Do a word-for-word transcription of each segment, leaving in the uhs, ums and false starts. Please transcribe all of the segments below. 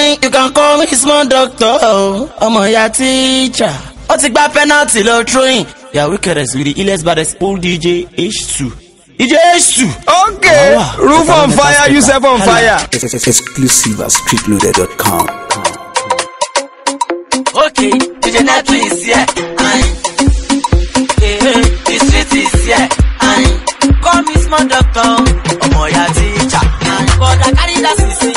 I, you can call me small doctor. Ọmọ ya teacher. Ó ti gba penalty lọ throwing. Yeah, wickedest with the illest baddest old D J H two. D J H two. Okay, oh, wow. Roof on fire, Yusef on fire. Exclusive at street loaded dot com. Okay, D J Netflix, yeah. I, yeah, the street is, yeah. I, call me small doctor. Ọmọ ya teacher. But I carry that C C,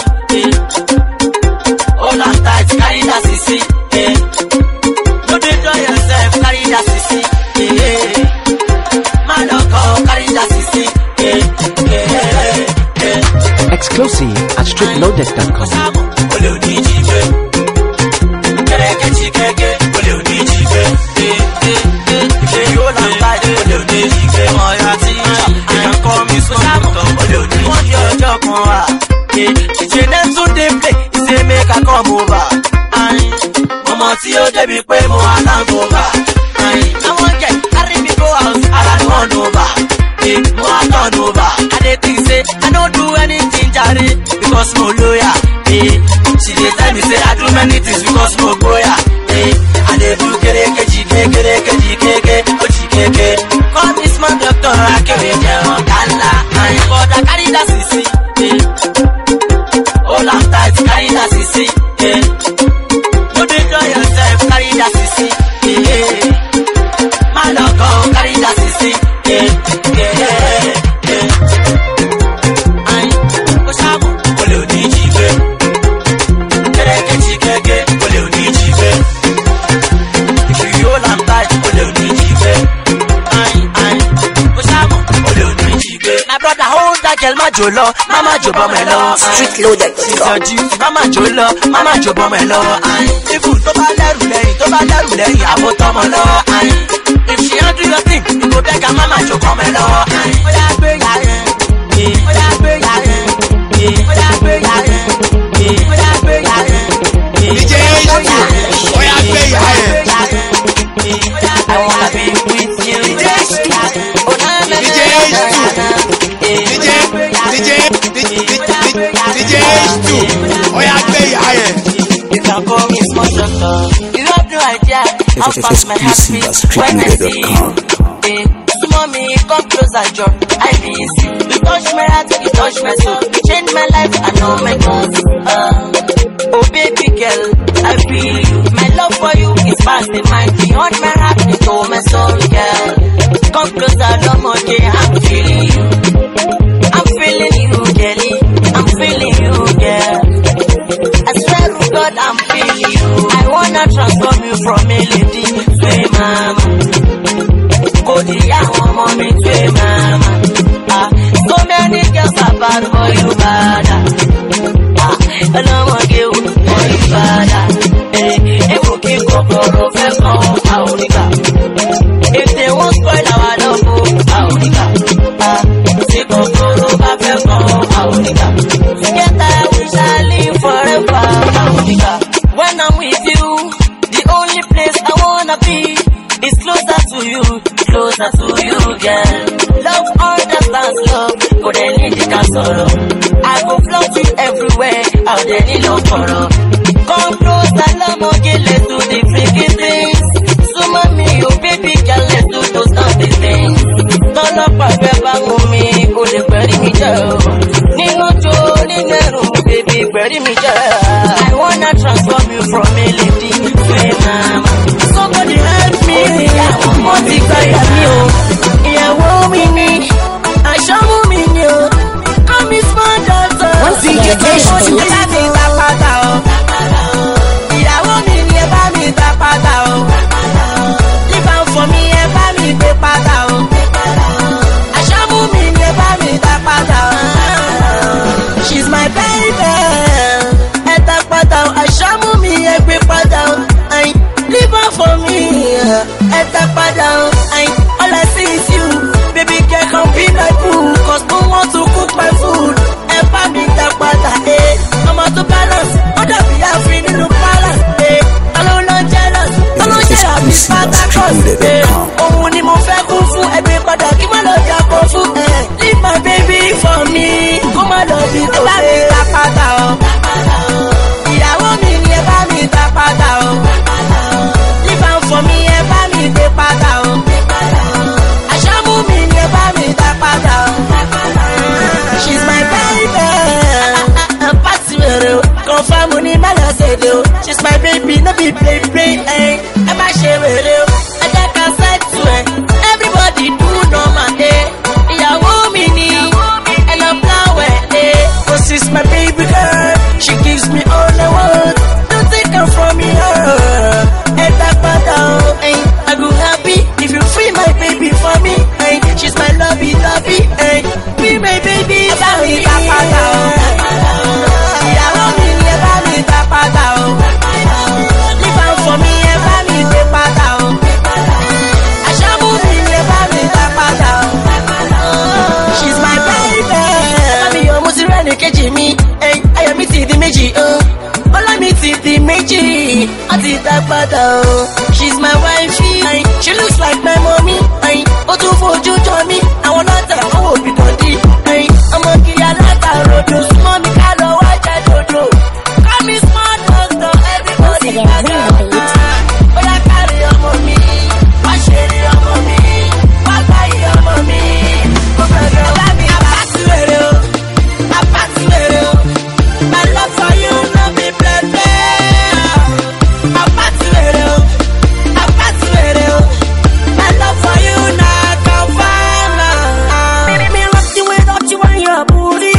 yeah. Hold on tight, carry that C C, yeah. No dey do yourself, carry that C C, yeah. Man don't call, carry that C C, yeah, yeah, yeah. Exclusive at street loaded dot com. Ole onijibe, kereke chikeke, ole onijibe, eh eh eh. If you hold on tight, ole onijibe, ọmọ ya teacher. You can call me small doctor, ole onijibe. Want your job on wa, eh. D J Neptune dey play, he say make I come over. Ayin, ọmọ tí ó débi pé mo wà land over. Ayin, I wan get carry me go house, I wan run over. Eh, mo wà turn over. I dey think say I no do anything jare because mo lawyer. Eh, she dey tell me say I do many things because mo boya. Eh, I dey do kereke jike kereke jikeke ojikeke. Call me small doctor, I carry jẹun kala. Ayin, but I carry that C C. Eh, hold on tight, carry that C C. Eh, no dey do yourself, carry that C C. Eh, man don't go, carry that C C. Eh, yeah, yeah. Ayin, Osamo, ole onijibe. Kereke chikeke, ole onijibe. If you hold on tight, ole onijibe. Ayin, ayin, Osamo, ole onijibe. My brother hold that girl, ma jolo, mama jobo melo. Street loaded. She's your juice, mama jolo, mama jobo melo. Ayin, if you to ba lẹ́rù lẹ́yìn, to ba lẹ́rù lẹ́yìn, abo tomo lo. Ayin, if she don't do your thing, you go beg her mama to come along. Oh yeah, baby, yeah. Oh yeah, baby, yeah. Oh yeah, baby, yeah. Oh yeah, baby, yeah. D J H two. Oh yeah, baby, yeah. I wanna be with you. D J H two. D J H two. D J D J H two. Oh yeah, baby, yeah. You can call me small doctor. You have no idea how fast my heart beats when I see you. Hey, mommy, come closer, John. I miss you. You touch my heart, you touch my soul. You change my life, I know my goals. Uh, oh baby girl, I feel you. My love for you is past the mind. Beyond my heart, into my soul, girl. Come closer, no more, yeah, I'm feeling you. I'm feeling you, girlie. I'm feeling you, girl. I swear to God, I'm feeling you. I wanna transform you from a lady to a mama. Go the young mommy to a mama. Ah, so many girls are bad for you, bad. Ah, I don't want you for you, bad. Eh, if you keep go first come, if they won't spoil our love, ah, see go first come, together we shall live forever. When I'm with you, the only place I wanna be is closer to you, closer to you, girl. Love understands love, but then it can sorrow. I go float you everywhere, out there in love for come closer, love more, let's do the freaky things. So mommy, oh baby girl, let's do those naughty things. Turn up a pepper with me, go the bury me girl. Nino Joe, Nino, baby, bury me girl. I wanna transform you from a lady to a mama. Somebody help me, what is that you? Yeah, woe me me, I show me you. Come is my daughter. Once you get this, you got me that pata. Yeah, woe me me, buy me that pata. Live out for me, buy me the pata. I show me me, buy me that pata. She's my baby. At that pata, I show me every pata. I live out for me. At that pata, I all I see is you. Baby, girl, come be my food. Cause no one to cook my food. And buy me that pata, eh. I'm out to confirm money man I said oh. She's my baby, no be play play. Eh, I'm a share with you. I take a side to it. Everybody do know my day. Yeah, woman, and I'm flower day. Cause she's my baby girl. She gives me all I want. Don't take her from me, her. And that down. Eh, I go happy if you free my baby for me. Eh, she's my lovey, lovey. Eh, be my baby. About me, papa down. Yeah, woman, about me, papa down. Live out for me, about me, papa down. I shall move in, about me, papa down. She's my baby. Baby, you're almost ready to catch me. Eh, I am meeting the Meiji. Oh, all I meet is the Meiji. I did that bada. She's my wife. She, she looks like my mommy. I, oh, to for you, Johnny. I want to tell you, oh, be done. I'm a kid, I like a road. Mommy, I don't watch a dodo. Call me smart doctor, everybody. But I carry your mommy. I share your mommy. I buy your mommy. I'm back to it. I'm back to it. My love for you, no be play play. I'm back to it. I'm back to it. My love for you, not confirm. Baby, me rock the way that you want your booty.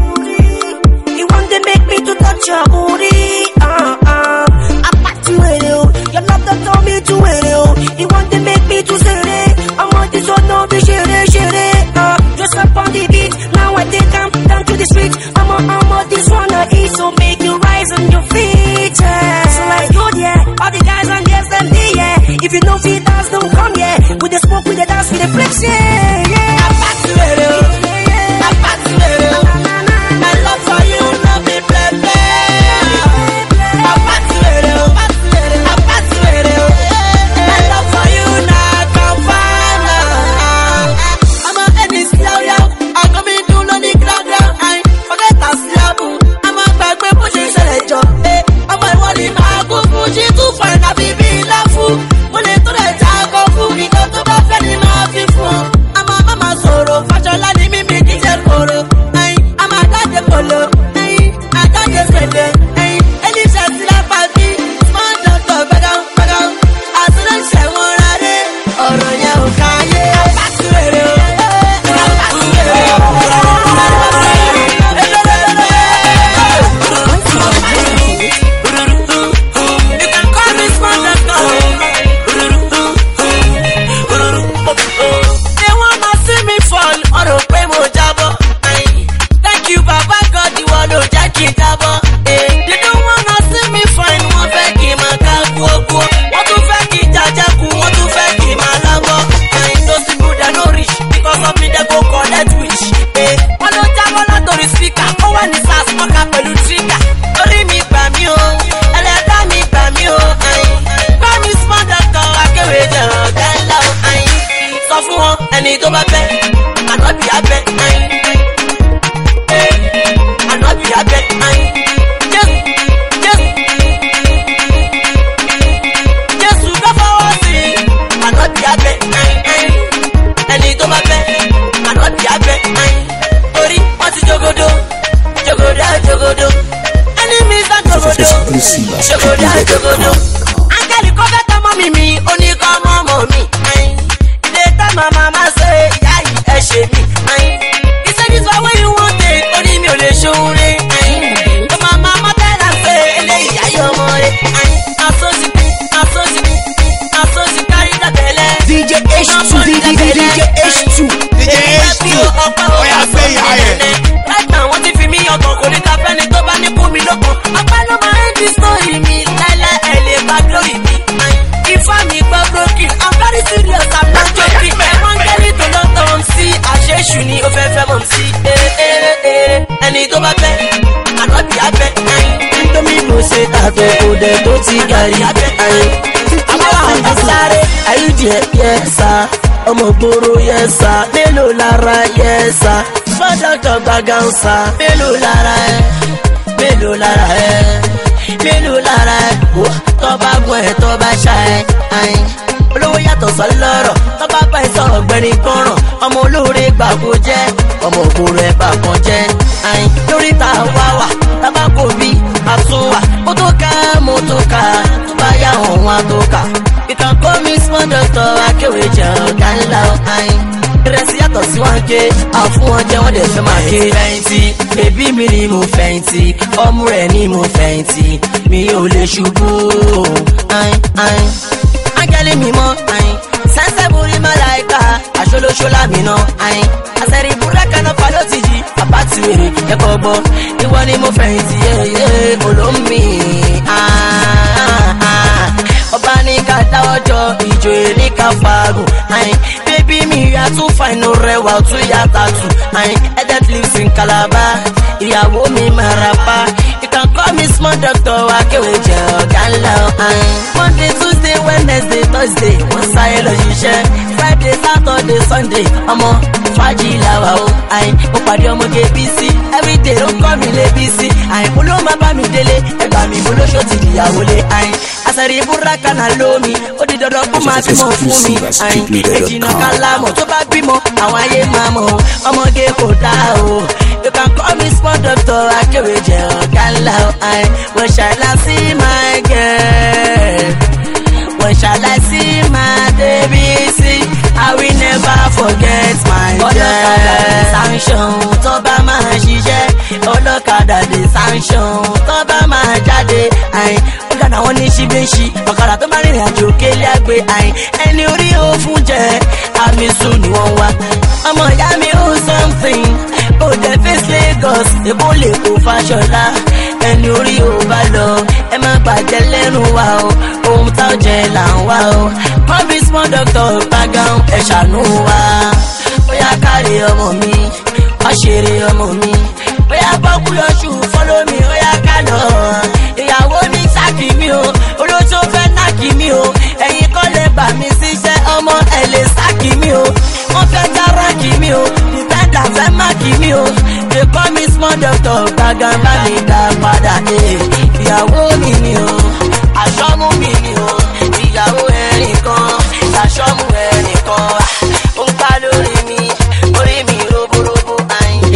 You want to make me to touch your booty. Uh uh. I'm back to it. Your love that told me to it. You want to make me to say it. I want this one, no be shit, shit. Uh, just up on the beat. Now I take them down to the street. I'm a, I'm a, this one I eat, so make you rise on your feet. Yeah. So let's go, yeah. All the guys and girls, them there, yeah. If you know feet dance, don't come, yeah. With the smoke, with the dance, with the flips, yeah, yeah. I'm back to it, I'm back to it. My love for you, no be play play. I'm back to it, I'm back to it. My love for you, not confirm. I'm a Ennis Claudia. I'm coming to the ground, I forget that slap. I'm a back when pushing the job. I'm a one in my book, pushing to find a baby love. When they do the job, go food, we go to the family, my people. I'm a mama sorrow, fashion like me, me, D J Koro. I'm a daddy polo, I got this baby. And if I still have a bee, small doctor, back out, back out. I said, I'm saying, what are they? Oh, no, yeah, okay, I'm back to it. I'm back to it. You can call me small doctor. They wanna see me fall, or a pay more jabo. Thank you, Baba God, you want to jack it up. They don't wanna see me fine, one fake in my car, what to fake it, Jajaku, what to fake in my labo. Those people that no rich, because of me, they go call that witch. One of them, one of the speaker, oh, and it's a smoke up a trigger. Don't me, Bamio, and let me, Bamio. Bam is smart, I can wait a love. So for one, and it over bed, and not be a bed. And not be a bed. Just, just, just to go for see, and not be a bed. And it over bed, and not be a bed. Ori, what's it jogodo? Jogoda, jogodo. Enemies that jogodo. Jogoda, jogodo. Uncle, you cover the mommy me, only come on mommy. My mama say, yeah, yeah, she me. He said, this is what you want it, only me only show it. But my mama tell her, say, yeah, you're more. I'm so sick, I'm so sick, I'm so sick, carry the belly. D J H two, D J H two, D J H two. Oh, yeah, say, yeah. Right now, what if me, you're going to happen, it's over, you put me loco. I find out my end is story, me, Lila, L A, back, glory, me. If I'm broken, I'm very serious, I'm not joking. Àṣẹ ni ó fẹ́ fẹ́ mọ̀ sí. Ẹni tó bá fẹ́, àná bí abẹ́. Nítorí mo ṣe tàfẹ́ òde tó ti gàrí. Àwọn àwọn sáré, àyíjẹ yẹ sá. Ọmọ gbòòrò yẹ sá. Mélòó lára yẹ sá. Fọ́dọ̀tọ̀ gbàgán sá. Mélòó lára ẹ. Mélòó lára ẹ. Mélòó lára ẹ. Tọ́ bá gùn ẹ̀ tọ́ bá ṣá ẹ. Olówó yàtọ̀ sọ lọ́rọ̀. Tọ́ bá bá ẹ sọ̀rọ̀ gbẹ̀rin kọ́ràn. Ọmọ olóore gbà kó jẹ́. Ọmọ òkúrò ẹ̀ bà kan jẹ́. Lórí ta wá wà. Tábà kò bí. yàtọ̀ sí wọn ké àfún wọn jẹ́ wọ́n dẹ̀ fẹ́ máa ké. fẹ̀yìntì bèbí mi ni mo fẹ̀yìntì ọmú rẹ̀ ni mo fẹ̀yìntì mi ò lè ṣubú. ángẹ́lì mi mọ́ sẹ́nsẹ́ borí màláíkà aṣọ́lóṣọ́lá mi náà àṣẹ̀rí búrẹ́kà náà fa ló ti jí bàbá ti wèrè ẹ̀kọ́ gbọ́ ìwọ ni mo fẹ̀yìntì yẹ́yẹ́ olómi. ọba ní ká dáwọ́jọ́ ìjòyè ní ká fagùn bébí mi yà tún fàìnù rẹwà tún yà tàtù edit lives in Calabar ìyàwó mi marapa you can call me small doctor akéwì jẹ ọ̀gá ńlá. Monday Tuesday Wednesday Thursday wọ́n sáyé lọ ṣiṣẹ́ Friday Saturday Sunday ọmọ fàájì làwà o mo pàdé ọmọge bísí everyday ló kọ́ mi lé bísí mo ló má bá mi délé ẹgbàá mi mo lóṣó ti dìyàwó lé àṣàrí búrákà náà lómi ó di dandan kó máa bímọ fún mi èjì náà ká lámọ̀ tó bá bímọ àwọn ayé máa mọ̀ ọmọge kò dáa o. You can call me small doctor akéwì jẹ ọ̀gá ńlá o. When shall I see my girl? When shall I see my baby? See, I will never forget my girl. Sanction tó bá máa ṣiṣẹ́ ọlọ́kadà dé sanction tó bá máa jáde. Ọ̀gá náà wọ́n ní ṣíbíṣí ọ̀kadà tó máa rìnrìn àjò kélé àgbé. Ẹni orí ó fún jẹ àmì sùn ni wọ́n wá. Ọmọ ìyá mi ó something. Oh, the face Lagos, èbó lè kó Fáṣọlá. Ẹni orí ò bá lọ, ẹ má bàjẹ́ lẹ́nu wa o. Ohun tá ò jẹ là ń wá o. Come be small doctor gbàgán ẹ ṣàánú wa. Bóyá káre ọmọ mi, wá ṣeré ọmọ mi. Bóyá bọ́kú yọṣù follow mi, bóyá ká lọ. Ìyàwó mi sákì mi o, olóṣó fẹ́ nákì mi o. Ẹ̀yin kọ́ lè bà mí síṣẹ́ ọmọ ẹ̀ lè sákì mi o. Wọ́n fẹ́ jára kì mí o. Dá fẹ́ má kí mi o, they call me small doctor gbàgán bá mi dá padà ẹ̀. Ìyàwó mi ni o, aṣọ́mú mi ni o, ìyàwó ẹ̀rìn kan, aṣọ́mú ẹ̀rìn kan. Ó ń pa lórí mi, orí mi roborobo ayin.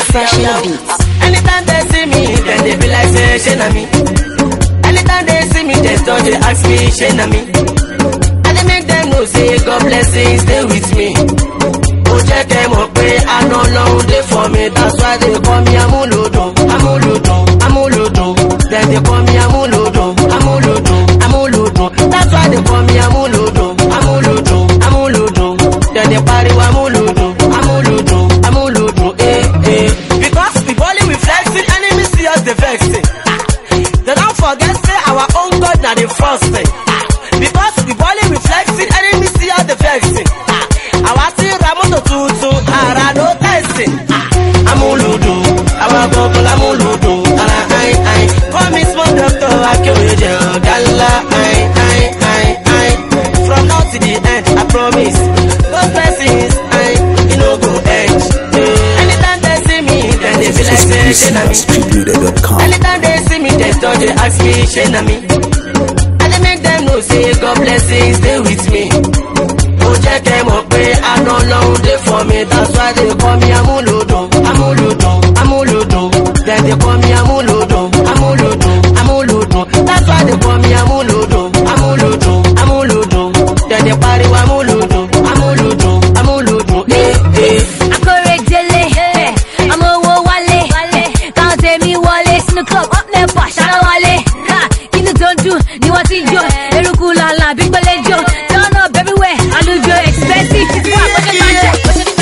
Anytime they see me, then they be like say ṣé na mi. Anytime they see me, they start to ask me ṣé na mi. I dey make them know say God blessings stay with me. Ó jẹ́ kẹ́ mọ̀ pé àná lọ́hùn dé for me, that's why they call me amúlòdùn, amúlòdùn, amúlòdùn. Then they call me amúlòdùn, amúlòdùn, amúlòdùn. That's why they call me amúlòdùn, amúlòdùn, amúlòdùn. Then they pariwo amúlòdùn, amúlòdùn, amúlòdùn. Eh eh. Because we only we flexing, enemies see us dey vexing. They don't forget say our own God na the first thing. Because we only we flexing, enemies see us dey vexing. Àwa tí ra mọ́tò tuntun ara ló tẹ̀sí. Amúlùdù, àwa gbọ̀ngàn lámúlùdù, ara ayin ayin. Call me small doctor akéwì jẹ ọ̀gá ńlá ayin ayin ayin ayin. From now to the end, I promise. Those blessings ayin, e no go end. Anytime they see me, then they be like say ṣé na mi. Anytime they see me, they start to ask me ṣé na mi. I dey make them know say God blessings stay with me. Ó jẹ́ kẹ́ mọ̀ pé àná lọ́hùn dé for me, that's why they call me amúlòdùn, amúlòdùn, amúlòdùn. Then they call me amúlòdùn, amúlòdùn, amúlòdùn. That's why they call me amúlòdùn, amúlòdùn, amúlòdùn. Then they pariwo amúlòdùn, amúlòdùn, amúlòdùn. Eh eh. Akóredélé, ọmọ owó wálé, káwọn tèmi wọlé sínú club, up nepa ṣáná wálé. Kí ni tó ń dùn ni wọ́n ti jó, eruku làlà bí gbọ́lé jó. Turn up everywhere, àlùjọ expensive, fún àkọ́jọ́ máa jẹ́.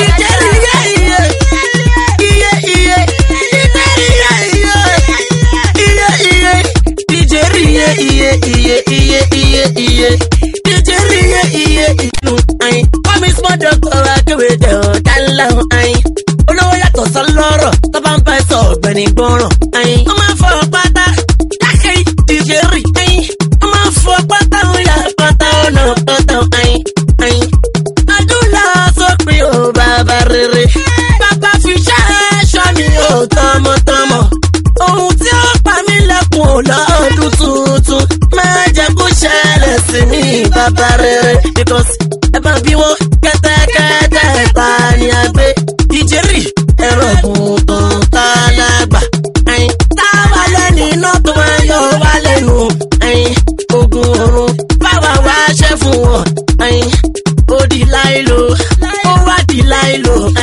Iye iye iye iye iye DJ iye iye inú ayin wọ́n mi small doctor akéwì jẹ ọ̀dà ńlá ayin olówó yàtọ̀ sọ lọ́rọ̀ tó bá ń bá ẹ sọ ọ̀gbẹ́ni gbọ́ràn ayin wọ́n máa ń fọ pátá dákẹ́ DJ rí ayin wọ́n máa ń fọ pátá ó yà pátá ó nà pátá ayin ayin adúlá sópin ó bàbá rere bàbá fi ṣe é ṣọ́ mi ó tọmọtọmọ ohun tí ó pa mí lẹ́kùn ò lọ́dún tuntun máa jẹ́ kó ṣẹlẹ̀ sí mi bàbá rere because ẹ bá bí wọ́n kẹ́tẹ́kẹ́tẹ́ ta ni a gbé ìjẹ́rì ẹ̀rọ ògùn tá a lágbà ẹ̀yìn táwa lẹ́ni iná tó máa yọ wá lẹ́nu ẹ̀yìn ogun ọ̀run báwa wá ṣẹ́ fún wọn ẹ̀yìn ó di láìlò ó wá di láìlò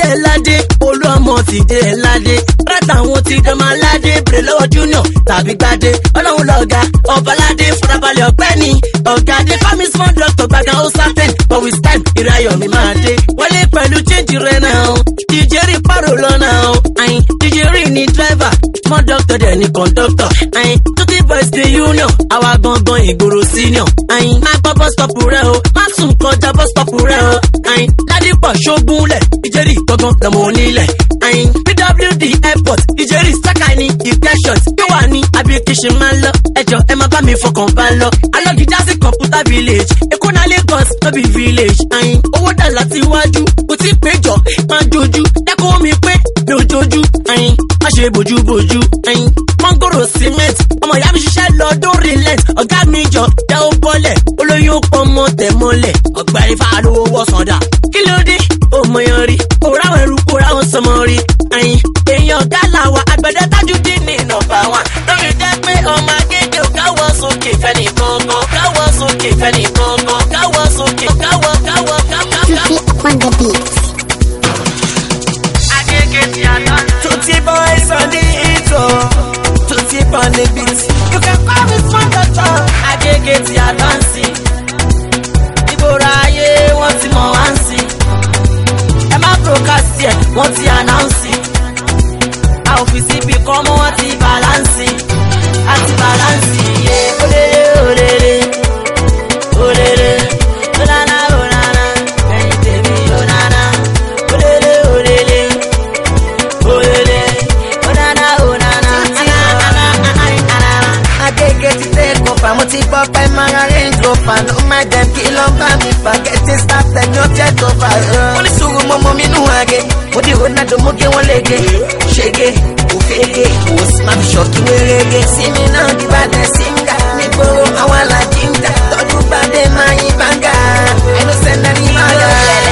dé ládé olúọmọ ti dé ládé rátà àwọn ti dán máa ládé bèrè lọ́wọ́ junior tàbí gbadé ọlọ́run lọ́gà ọbaládé fúnrabalẹ̀ ọ̀gbẹ́ni ọ̀gá dé fami small doctor gbàgà ó certain but with time ìrayọ̀ mi máa dé wọlé pẹ̀lú change rẹ̀ náà dìjẹ́rì pàrọ̀ lọ́nà àyìn dìjẹ́rì ní driver small doctor dẹ̀ ní conductor àyìn tutti boys the union àwa gangan ìgboro senior àyìn má gbọ́ bus stop rẹ̀ o má sùn kọjá bus stop rẹ̀ o àyìn ládìpọ̀ ṣógúnlẹ̀ ìjẹ́rì gangan lọ́mọ onílẹ̀ àyìn P W D airport ìjẹ́rì sákà ní ìkẹ́ṣọ̀t bí wà ní abiyakiṣe máa ń lọ ẹjọ́ ẹ má bá mi fọkàn bá lọ alọ́gídá sí computer village èkó náà Lagos no be village àyìn owó dà láti iwájú kò tí péjọ máa jojú dákọ́ mi pé mi ò jojú àyìn má ṣe bójúbójú àyìn mọ́ngòrò cement ọmọ ìyá mi ṣiṣẹ́ lọ́dún relent ọ̀gá mi jọ dá ó bọ́lẹ̀ olóyún pọ̀ mọ́ tẹ̀ mọ́lẹ̀ ọgbà ifá lówó wọ́sàn dà kí ló dé ọmọ yẹn rí òráwọn ẹrú kóráwọn sọmọ rí àyìn èèyàn ọ̀gá làwọn àgbẹ̀dẹ Tajudeen ní nọ́mbà wán lórí jẹ́ pé ọmọ akéde ò káwọ́ sókè fẹ́ni kankan káwọ́ sókè fẹ́ni kankan káwọ́ sókè káwọ́ káwọ́ káwọ́. On the beat. Tutti boys on the hit, oh. Tutti on the beat. You can call me small doctor. Agége ti àdánsì ìbòrò ayé wọ́n ti mọ̀ wá ń sí ẹ má procast ẹ̀ wọ́n ti announce a ò fi síbi kan mọ́ wọ́n ti balance àti balance yé olèrè olèrè olèrè olànà olànà ẹ̀yìn tèmi olànà olèrè olèrè olèrè olànà olànà. Agége ti take over, mo ti gbọ́ pé máa range over. No mind them kí ló ń bá mi fà, getting started no take over. Mo ní sùúrù mo mọ mi nù àgé, mo di Ronaldo mo gé wọn lége. Ṣègé, òfégé, òsì máa fi ṣọ́ọ̀kì wérégé. Sími náà di bàdẹ̀ síngà, nígboro àwọn alájíǹgà. Tọ́jú gbàdé máa yín báńgà, ẹnu sẹ́ńdà ní báńgà.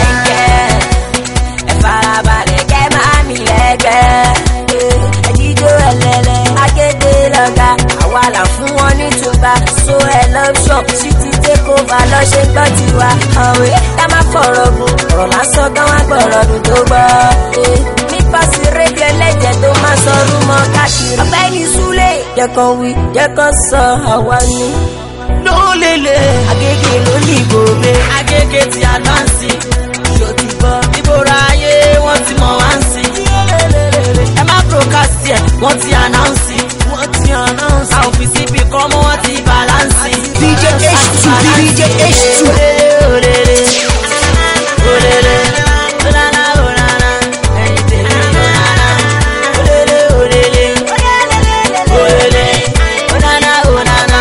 Ẹ farabalẹ̀ kẹ́ máa mi lẹ́gbẹ̀ẹ́. Ẹ jíjó ẹlẹ́lẹ́, Agége lọ́gà. Àwa là fún wọn ní tuba, so ẹ love shop. Ṣí ti take over lọ ṣe gbọ́ tiwa. Ọ̀wé ká má fọ̀rọ̀ gùn, ọ̀rọ̀ lásán ká wá gbọ̀rọ̀ dùn tó gbọ́. Nípa sí rédíò ẹlẹ́jẹ̀ tó máa sọ rúmọ káàkiri. Ọ̀gbẹ́ni Súlé, jẹ́ kan wí, jẹ́ kan sọ àwa ni. Ló lélẹ̀, Agége ló ní ìgòbe Agége ti àdánsì ṣó ti gbọ́ ìbòrò ayé wọ́n ti mọ̀ wá ń sí ẹ má procast ẹ̀ wọ́n ti announce wọ́n ti announce. a ò fi síbi kan mọ́ wọ́n ti balance. D J H two, D J H two. olèrè olèrè olànà olànà ẹ̀yìn tèmi olànà olèrè olèrè olèrè olànà olànà.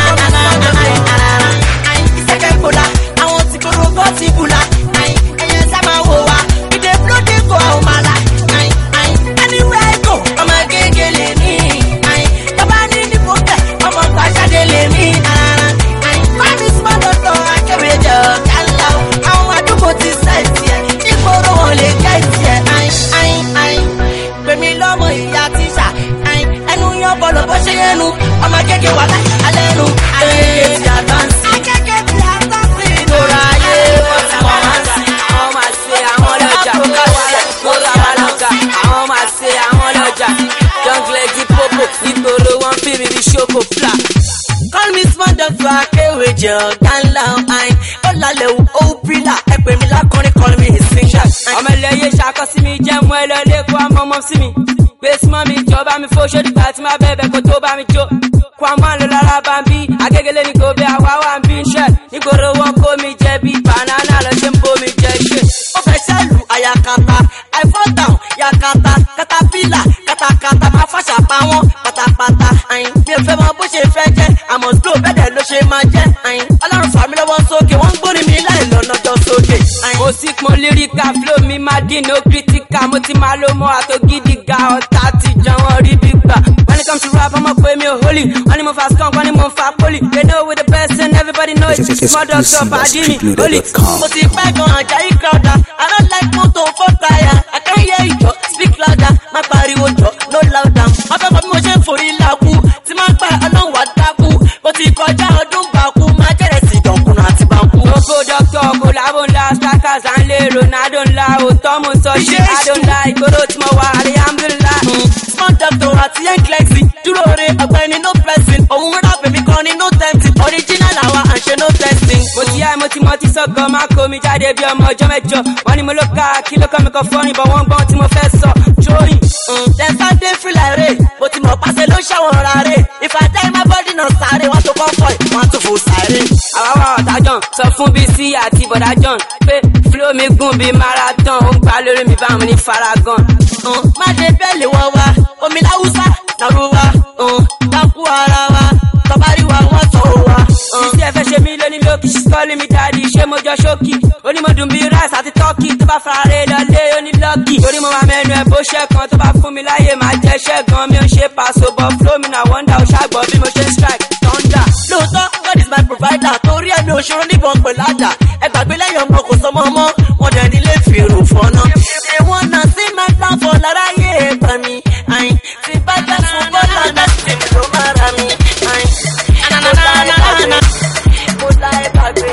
ìsẹ̀kẹ̀ gbòòlà àwọn tí kò rọ́bọ̀ ti bùlà ẹ̀yẹ sá máa wò wá ìdè blódé kò àwọn máa la anywhere I go ọmọ Agége lè mí bàbá ní ní bókẹ́ ọmọ Gbàjáde lè mí fámi small doctor akérèjọ kálá àwọn àdúgbò ti sẹ́ẹ̀tì ẹ̀ nígboro wọn lè gẹ̀ẹ́sì ẹ̀ pèmí lọ́mọ ìyá tíṣà ẹnu yan bọ̀lọ̀ bó ṣe yẹnu ọmọ Agége wà láì alẹ́ nu Agége ti àdánsì Agége ti àdánsì ìdòrò ayé wọ́n ti mọ̀ wá sí àwọn máa ṣe àwọn lọ́jà mo ra wa lọ́jà àwọn máa ṣe àwọn lọ́jà jọ́nglẹ́jì pópó nígboro wọn fi mi bí ṣoko fla. call me small doctor akéwèjẹ ọ̀gá ńlá ọ̀hán ó lálẹ́ ó pílà ẹ pè mí lákùnrin call me a singer. ọmọ ẹlẹ́yẹ ṣàkọsí mi jẹ́ mú ẹ lọ lẹ́kọ̀ọ́ àmọ́ ọmọ sí mi gbèsè mọ́ mi jọba mi fó ṣó dìgbà tí má bẹ́ẹ̀ kó tó bá mi jó kó àmọ́ àlọ́ lára bá ń bí Agége ní kò bí àwa wà ń bí iṣẹ́ nígboro wọn kó mi jẹ bí banana lọ ṣe ń bó mi jẹ iṣẹ́. ó fẹ́ ṣẹ́lù àyàkàtà I fall down yakata katapila katakata máa fàṣà pa wọ́n pátápátá mi ò fẹ́ mọ bó ṣe fẹ́ jẹ́ àmọ́ tó bẹ́ẹ̀ ló ṣe máa jẹ́ ọlọ́run fà mí lọ́wọ́ sókè wọ́n ń gbórí mi láì lọ́nà jọ sókè. mo sì pọn líríkà flow mi máa dín no critical mo ti máa lo mọ́ àtògídì ga ọ̀tá ti jẹun orí bí gbà. when it comes to rap ọmọ pé mi ò holy wọ́n ní mo fa skunk wọ́n ní mo fa poli they know with the best and everybody know it small doctor pàdé mi holy. mo ti pẹ́ gan Àjàyí crowder I don't like moto for tire I can't hear you jọ speak louder má pariwo jọ no louder wọ́n fẹ́ kọ́ bí mo ṣe ń forí làkú tí máa ń pa ọlọ́run wá dákú mo ti kọjá ọdún bàkú má jẹ́rẹ̀ sí ìdọ̀kùnrin àti bàkú. gbogbo dọ́kítọ̀ kò lábọ̀ ńlá stackers à ń lérò Ronaldo ńlá o tọ́mù sọ ṣe àdó ńlá ìgboro tí mo wà alihamdulilah. Small doctor àti young Lexi dúró re ọ̀gbẹ́ni no pressing òun rà bèbí kan ní no tempting original àwa à ń ṣe no testing. mo ti yá mo ti mọ ti sọ́gàn máa kó mi jáde bí ọmọ ọjọ́ mẹ́jọ wọ́n ní mo ló ká kí ló kọ́ mi kọ́ fọ́rin bọ̀ wọ́n gbọ́n tí mo fẹ́ sọ tróyìn. Dem Sunday feel like rain mo ti mọ̀ pàṣẹ ló ṣàwọn ọ̀rá rẹ̀ if I die my body náà sáré wọ́n tó kọ́ fọ́ ẹ̀ wọ́n tó fò sáré. àwa wà ọ̀tá john sọ fún bísí àti bọ̀dá john pé flow mi gùn bíi marathon ó ń gbá lórí mi báwọn ní faragan. má ṣe bẹ́ẹ̀ lè wọ́n wa omi láwùsá nàró wa dákú ara wa tọ́bárí wa wọ́n tó wa. ìdí ẹ fẹ́ ṣe mí lónìí lókì she's calling me daddy ṣé mo jọ ṣókì onímọ̀dùn bíi rice àti turkey tó bá fara rẹ̀ lọlé onílọ́kì torí mo máa mẹ́nu ẹ̀ bó ṣẹ́kan tó bá fún mi láyé máa jẹ́ ṣẹ́gan mi ò ṣe pàṣọ bọ̀ flow mi na wonder ó ṣàgbọ́ bí mo ṣe ń strike thunder. lóòótọ́ God is my provider torí ẹ̀mí òṣòro níbọn pẹ̀lú àdá ẹ gbàgbé lẹ́yìn ọmọ kò sọmọ ọmọ wọn dẹ̀ nílé fèrò fọ́nà. èèwọ̀n náà sí máa tán fọ lára yé ẹ̀gbà mi àìn tí bá tẹ̀ fún bọ́lá náà sì mi ló máa ra mi àìn. mo ta ẹ gbàgbé mo ta ẹ gbàgbé.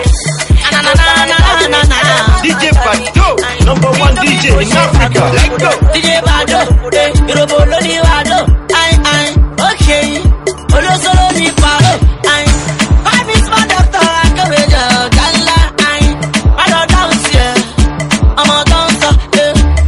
D J Bado, number one D J in Africa. Let's go. D J Bado, ìròbó lóní Bado, àìn àìn ókè olóṣòro ní pàrọ̀ àìn. five is my doctor akéwèjọ ọ̀gá ńlá àìn. má lọ dáhùn sí ẹ ọmọ tó ń sọ ẹ.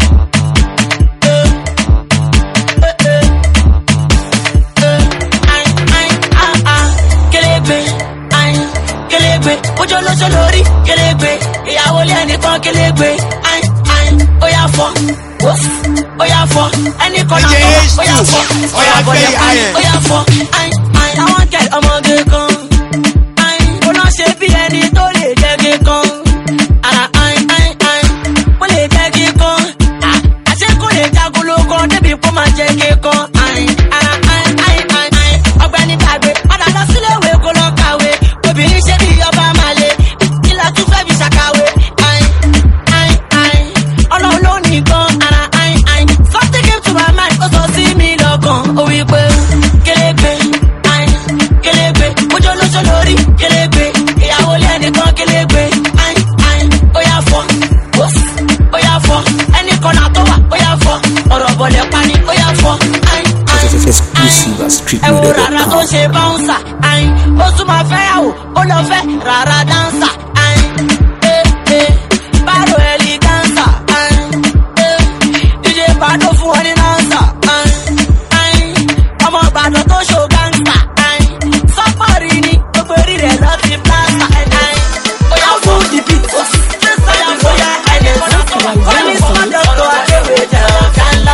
àìn àìn àà kélégbé àìn kélégbé ojú olóṣò lórí kélégbé ìyàwó lé ẹnìkan kélégbé àìn àìn ó yà fọ́ ó yà fọ́ ẹnì kan náà ó yà fọ́ ó yà bọ̀dẹ̀ àìn ó yà fọ́ àìn àìn àwọn kẹ̀lẹ́ ọmọge kan àìn kó náà ṣe bí ẹni tó lè jẹ́gi kan àrà àìn àìn àìn kó lè jẹ́gi kan àṣẹ kó lè jagolo kan débi kó máa jẹ́gi kan àìn àrà àìn àìn àìn àìn ọgbẹ́ni gbàgbé padà lọ sílé ìwé kó lọ kàwé obìnrin ṣe bí ọba máa lé ìlà tún fẹ́ fi ṣàkàwé àìn àìn àìn ọlọ́run ló ní gan ara àìn àìn something came to my mind ó sọ sí mi lọ́kàn ó wí pé kélégbé àìn kélégbé ojú olóṣó lórí kélégbé ìyàwó lé ẹnìkan kélégbé àìn àìn ó yà fọ́ ó yà fọ́ ẹnì kan náà tó wà ó yà fọ́ ọ̀rọ̀ bọ̀lẹ̀ pani ó yà fọ́ àìn àìn Exclusive at street ẹ wo loaded rárá dot tó com. ṣe báńsà àìn ó tún máa fẹ́ yàwó ó lọ fẹ́ rárá dáńsà àìn ee ee bárò ẹ̀lì gánsà àìn ee díje Bado fún ọ ní nánsà àìn àìn ọmọ Ìbàdàn tó ṣó gánsà àìn sọ́pọ̀rì ni gbogbo eré rẹ̀ lọ ti plásà àìn ó yà fún dìbì ó sì ó yà fún yà ẹ̀yẹ wọ́n ní sọ́dọ̀tọ̀ akéwì jẹ́ ọ̀gá ńlá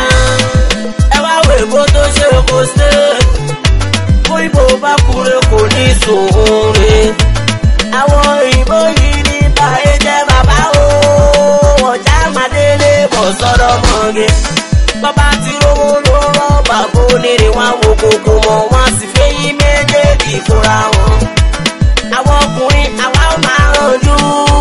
ẹ wá wo èbó tó ṣe kó ṣe kó ìbò bá kúrò kò ní sòwòrè àwọn òyìnbó yìí ní báyé jẹ́ bàbá o ọjà màdélé bọ̀ sọ́dọ̀ mọ́gẹ́ bàbá tí rówó ló rọ́bà bó nílé wọn wo kókó mọ́ wọn sì fẹ́ yí méjèèjì fúnra wọn àwọn ọkùnrin àwa máa rànjú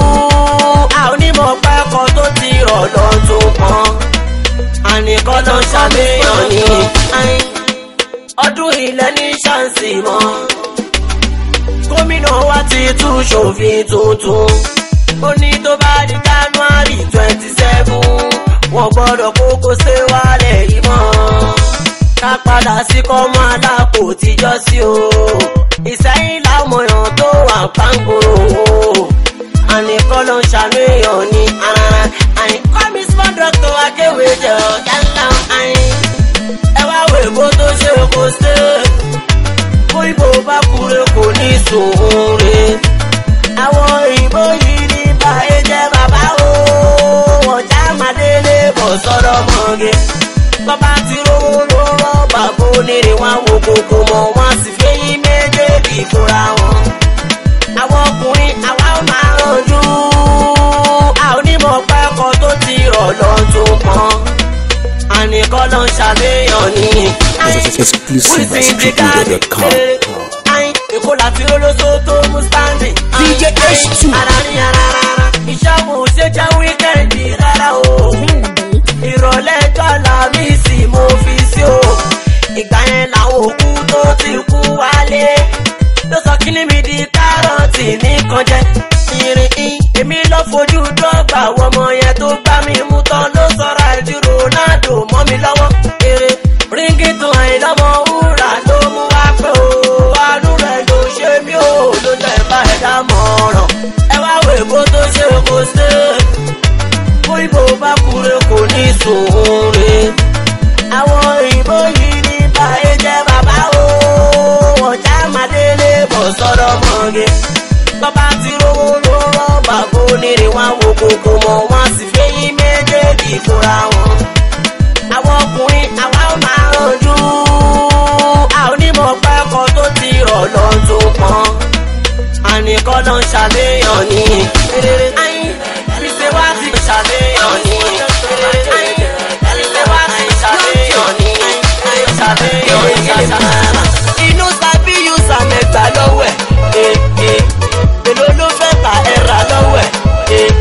a ò ní mọ̀ pẹ́kọ̀ tó ti rọ̀ lọ́tún kan àníkọ́ ló ń ṣàmìyàn ní àìn ọdún ilẹ̀ ní ṣáǹsì mọ́ gómìnà wa ti tún ṣòfin tuntun ó ní tó bá di January twenty seven wọ́n gbọ́dọ̀ kókó ṣe wálẹ̀ yìí mọ́ ká padà sí kọ́mọ alápò tíjọ́ sí o Ìsẹ́yìn láwọn èèyàn tó wà pàǹgòrò o àníkọ́ ló ń ṣàmìyàn ní àìn kọ́mi small doctor akéwì jẹ́ ọ̀gá ńlá àìn ẹ wá wo èbó tó ṣe kó ṣe kó ìbò bá kúrò kò ní sòwòrè àwọn òyìnbó yìí ní báyé jẹ́ bàbá o ọjà màdélé bọ̀ sọ́dọ̀ mọ́gẹ́ bàbá tí rówó ló rọ́bà bó nílé wọn wo kókó mọ́ wọn sì fẹ́ yí méjèèjì fúnra wọn àwọn ọkùnrin àwa máa rànjú a ò ní mọ̀ pẹ́kọ̀ tó ti rọ̀ lọ́tún kan àníkọ́ ló ń ṣàmìyàn ní Exclusive at street loaded dot com. èkó láti olóso tó mú standing D J H two. ara ní ara rárá iṣẹ́ mo ṣe jẹ́ wíkẹ́ndì rárá o ìrọ̀lẹ́ jọ́lá mi sì mo fi sí o ìgbà yẹn làwọn òkú tó ti kú wálé ló sọ kí ni mi di kárọ̀tì ní kan jẹ́ ìrìn in èmi lọ fojú dọ́gba wọmọ sùn rè. Àwọn òyìnbó yìí ní báyé jẹ́ bàbá o. Ọjà Mádélé bọ̀ sọ́dọ̀ mọ́gẹ́. Bàbá ti rówó ló rọ́bà kó nílé wọn wo kókó mọ́ wọn sì fẹ́yìn méjèèjì fúnra wọn. Àwọn ọkùnrin àwa ò máa rànjú. A ò ní mọ̀ pé ọkọ̀ tó ti rọ̀ lọ tó pọ́n. Àníkọ́ ló ń ṣàléyàn ní. Ayin ṣe wá ti ṣàléyàn ní. Ayin ṣe wá ti ṣàléyàn ní. Ṣàléyàn ní. Inú tàbí yúsà mẹ́ta lọ́wọ́ ẹ̀. Èlò ló fẹ́ ta ẹ̀rà lọ́wọ́ ẹ̀.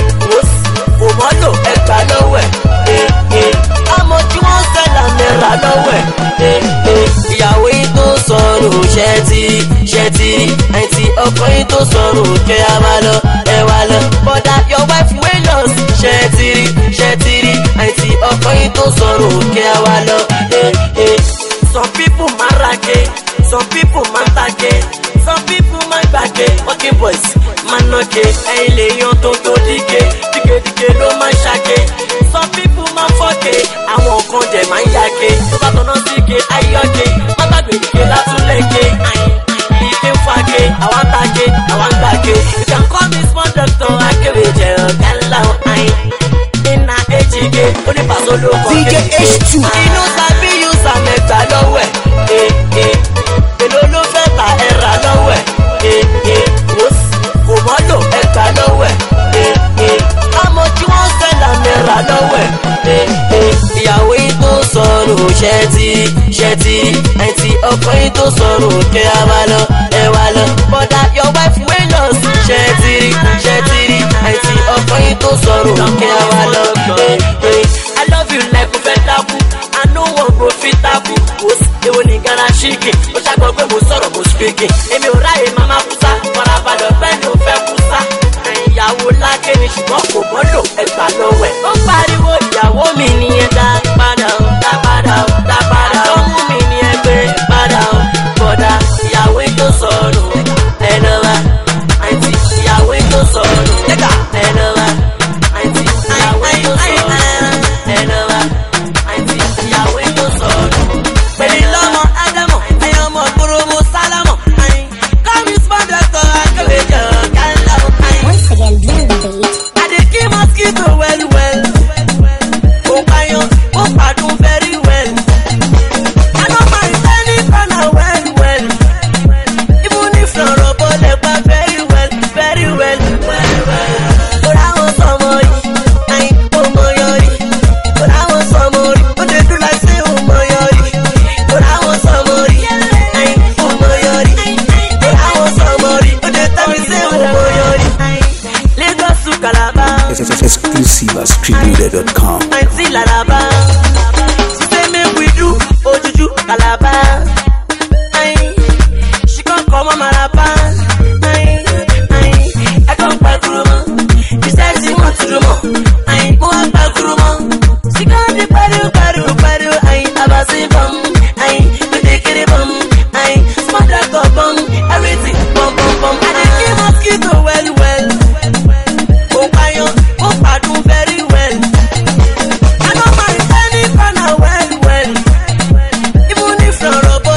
Kò mọ́lò ẹgbà lọ́wọ́ ẹ̀. Àmọ́ tí wọ́n sẹ́là mẹ́ra lọ́wọ́ ẹ̀. Ìyàwó yìí tó sọ̀rọ̀ ṣẹ́tì ṣẹ́tì àìtí ọkọ yìí tó sọ̀rọ̀ kẹ́ a máa lọ ẹ wá lọ. Bọ́dà your wife wey lost ṣẹ́tìrì ṣẹ́tìrì àìtí ọkọ yìí tó sọ̀rọ̀ kẹ́ a wá lọ. Some people máa rage, some people máa tage, some people máa gbàgbé. Working boys máa nàge, ẹ̀yin lè yan tó tó díje, dígedíge ló máa ṣàgé. Some people máa fọ́gé, àwọn kan dẹ̀ máa ń yage. Tó bá tọ̀nà síge, ayọ́ge, má gbàgbé ike látúlẹ̀ge. Ike ń fage, àwa ń tage, àwa ń gbàgbé. You can call me small doctor, akéwì jẹ ọ̀gá ńlá ọ̀hìn. Iná ejige, onípàṣọ ló kọ́ D J H two. Inú tàbí yúsà mẹ́ta lọ́wọ́ ẹ̀. Èlò ló fẹ́ ta ẹ̀rà lọ́wọ́ ẹ̀. Kò mọ́lò ẹ̀ka lọ́wọ́ ẹ̀. Àmọ́ tí wọ́n sẹ́là mẹ́ra lọ́wọ́ ẹ̀. Ìyàwó yìí tó sọ̀rọ̀ ṣẹ́tì ṣẹ́tì àìtí ọkọ yìí tó sọ̀rọ̀ kẹ́ a máa lọ ẹ wá lọ. Bọ́dà your wife wey lost ṣẹ́tìrì ṣẹ́tìrì àìtí ọkọ yìí tó sọ̀rọ̀ kẹ́ a wá lọ. I love you like o fẹ́ dákú, I no wan go fit dákú. Èwo ni Ghana chicken, ó ṣàgbọ́ pé mo sọ̀rọ̀ mo speaking. Èmi ò ráyè mama kúsá, farabalẹ̀ ọ̀pẹ́ ni ò fẹ́ kúsá. Ìyàwó lákè ni ṣùgbọ́n kò mọ́lò ẹgbàá lọ́wọ́ ẹ̀. Ó pariwo ìyàwó mi ni ẹ dá padà ó dá padà ó dá padà ó. Ọmú mi ni ẹ gbé padà ó. Bọ̀dà ìyàwó tó sọ̀rọ̀ ẹ̀ lọ́wọ́. Àǹtí ìyàwó tó sọ̀rọ̀ ẹ̀ lọ́wọ́. Àǹtí ìyàwó tó sọ̀rọ̀ ẹ̀ lọ́wọ́. Àǹtí ìyàwó tó sọ̀rọ̀. Pẹ̀lú lọ́mọ Ádámọ̀, ẹ̀yàn ọmọ gbòòrò mo sálámọ̀. Come is my doctor, akéwì jẹ ọ̀gá ńlá ọ̀hìn. Once again, blue the beat. I dey kill mosquito well well. Ó pààyàn, ó pàdún very well. I no mind any corner well well. Even if lọ́rọ̀ bọ́lẹ̀ pa very well, very well. Ó ráwọn sọmọ yìí, àyìn ó mọ yọrí. Ó ráwọn sọmọ rí, ó dey do like say ó mọ yọrí. Ó ráwọn sọmọ rí, àyìn ó mọ yọrí. Ó ráwọn sọmọ rí, ó dey tell me say ó mọ yọrí. Lagos to Calabar. Exclusive at street loader dot com. Auntie Laraba, she say make we do ojuju Calabar. Aye, she come come on Maraba. Aye, aye, I come back Kuruma. She said she want to do more. Aye, mo want back Kuruma. She come the party, party, party. Aye, abasi bum. Aye, we take it bum. Aye, smart like a bum. Everything bum bum bum. I dey kill mosquito well well. Oh payo, oh padu very well. I don't mind any corner well well. Even if you're a boy.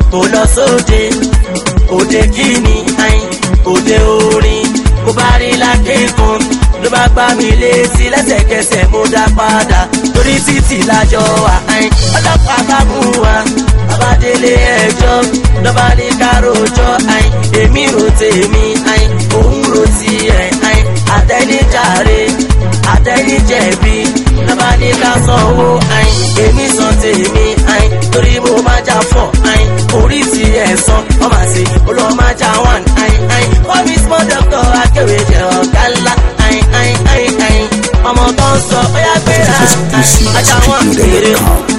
kò lọ sóde òde kíni ayin òde orin kò bá rí lákẹ́kọ̀ọ́ ló bá gbá mi létí lẹ́sẹ̀kẹsẹ̀ mo dá padà torí títì lájọ wà ayin ọlọ́pàá bá mú wa bàbá délé ẹjọ́ lọ́ba ní káròjọ́ ayin èmi rò tèmi ayin òun rò tiẹ̀ ayin àtẹnijàre àtẹnijẹ̀bi lọ́ba ní ká sanwó ayin èmi san tèmi ayin torí mo máa jà fọ̀ ayin orí ti ẹ̀sán ọmọ àti olóò máa jà wàn ayin ayin wọ́n mi small doctor akéwì jẹ́ ọ̀gá ńlá ayin ayin ayin ayin ọmọ tó ń sọ bóyá gbéra ayin ajá wọn kéré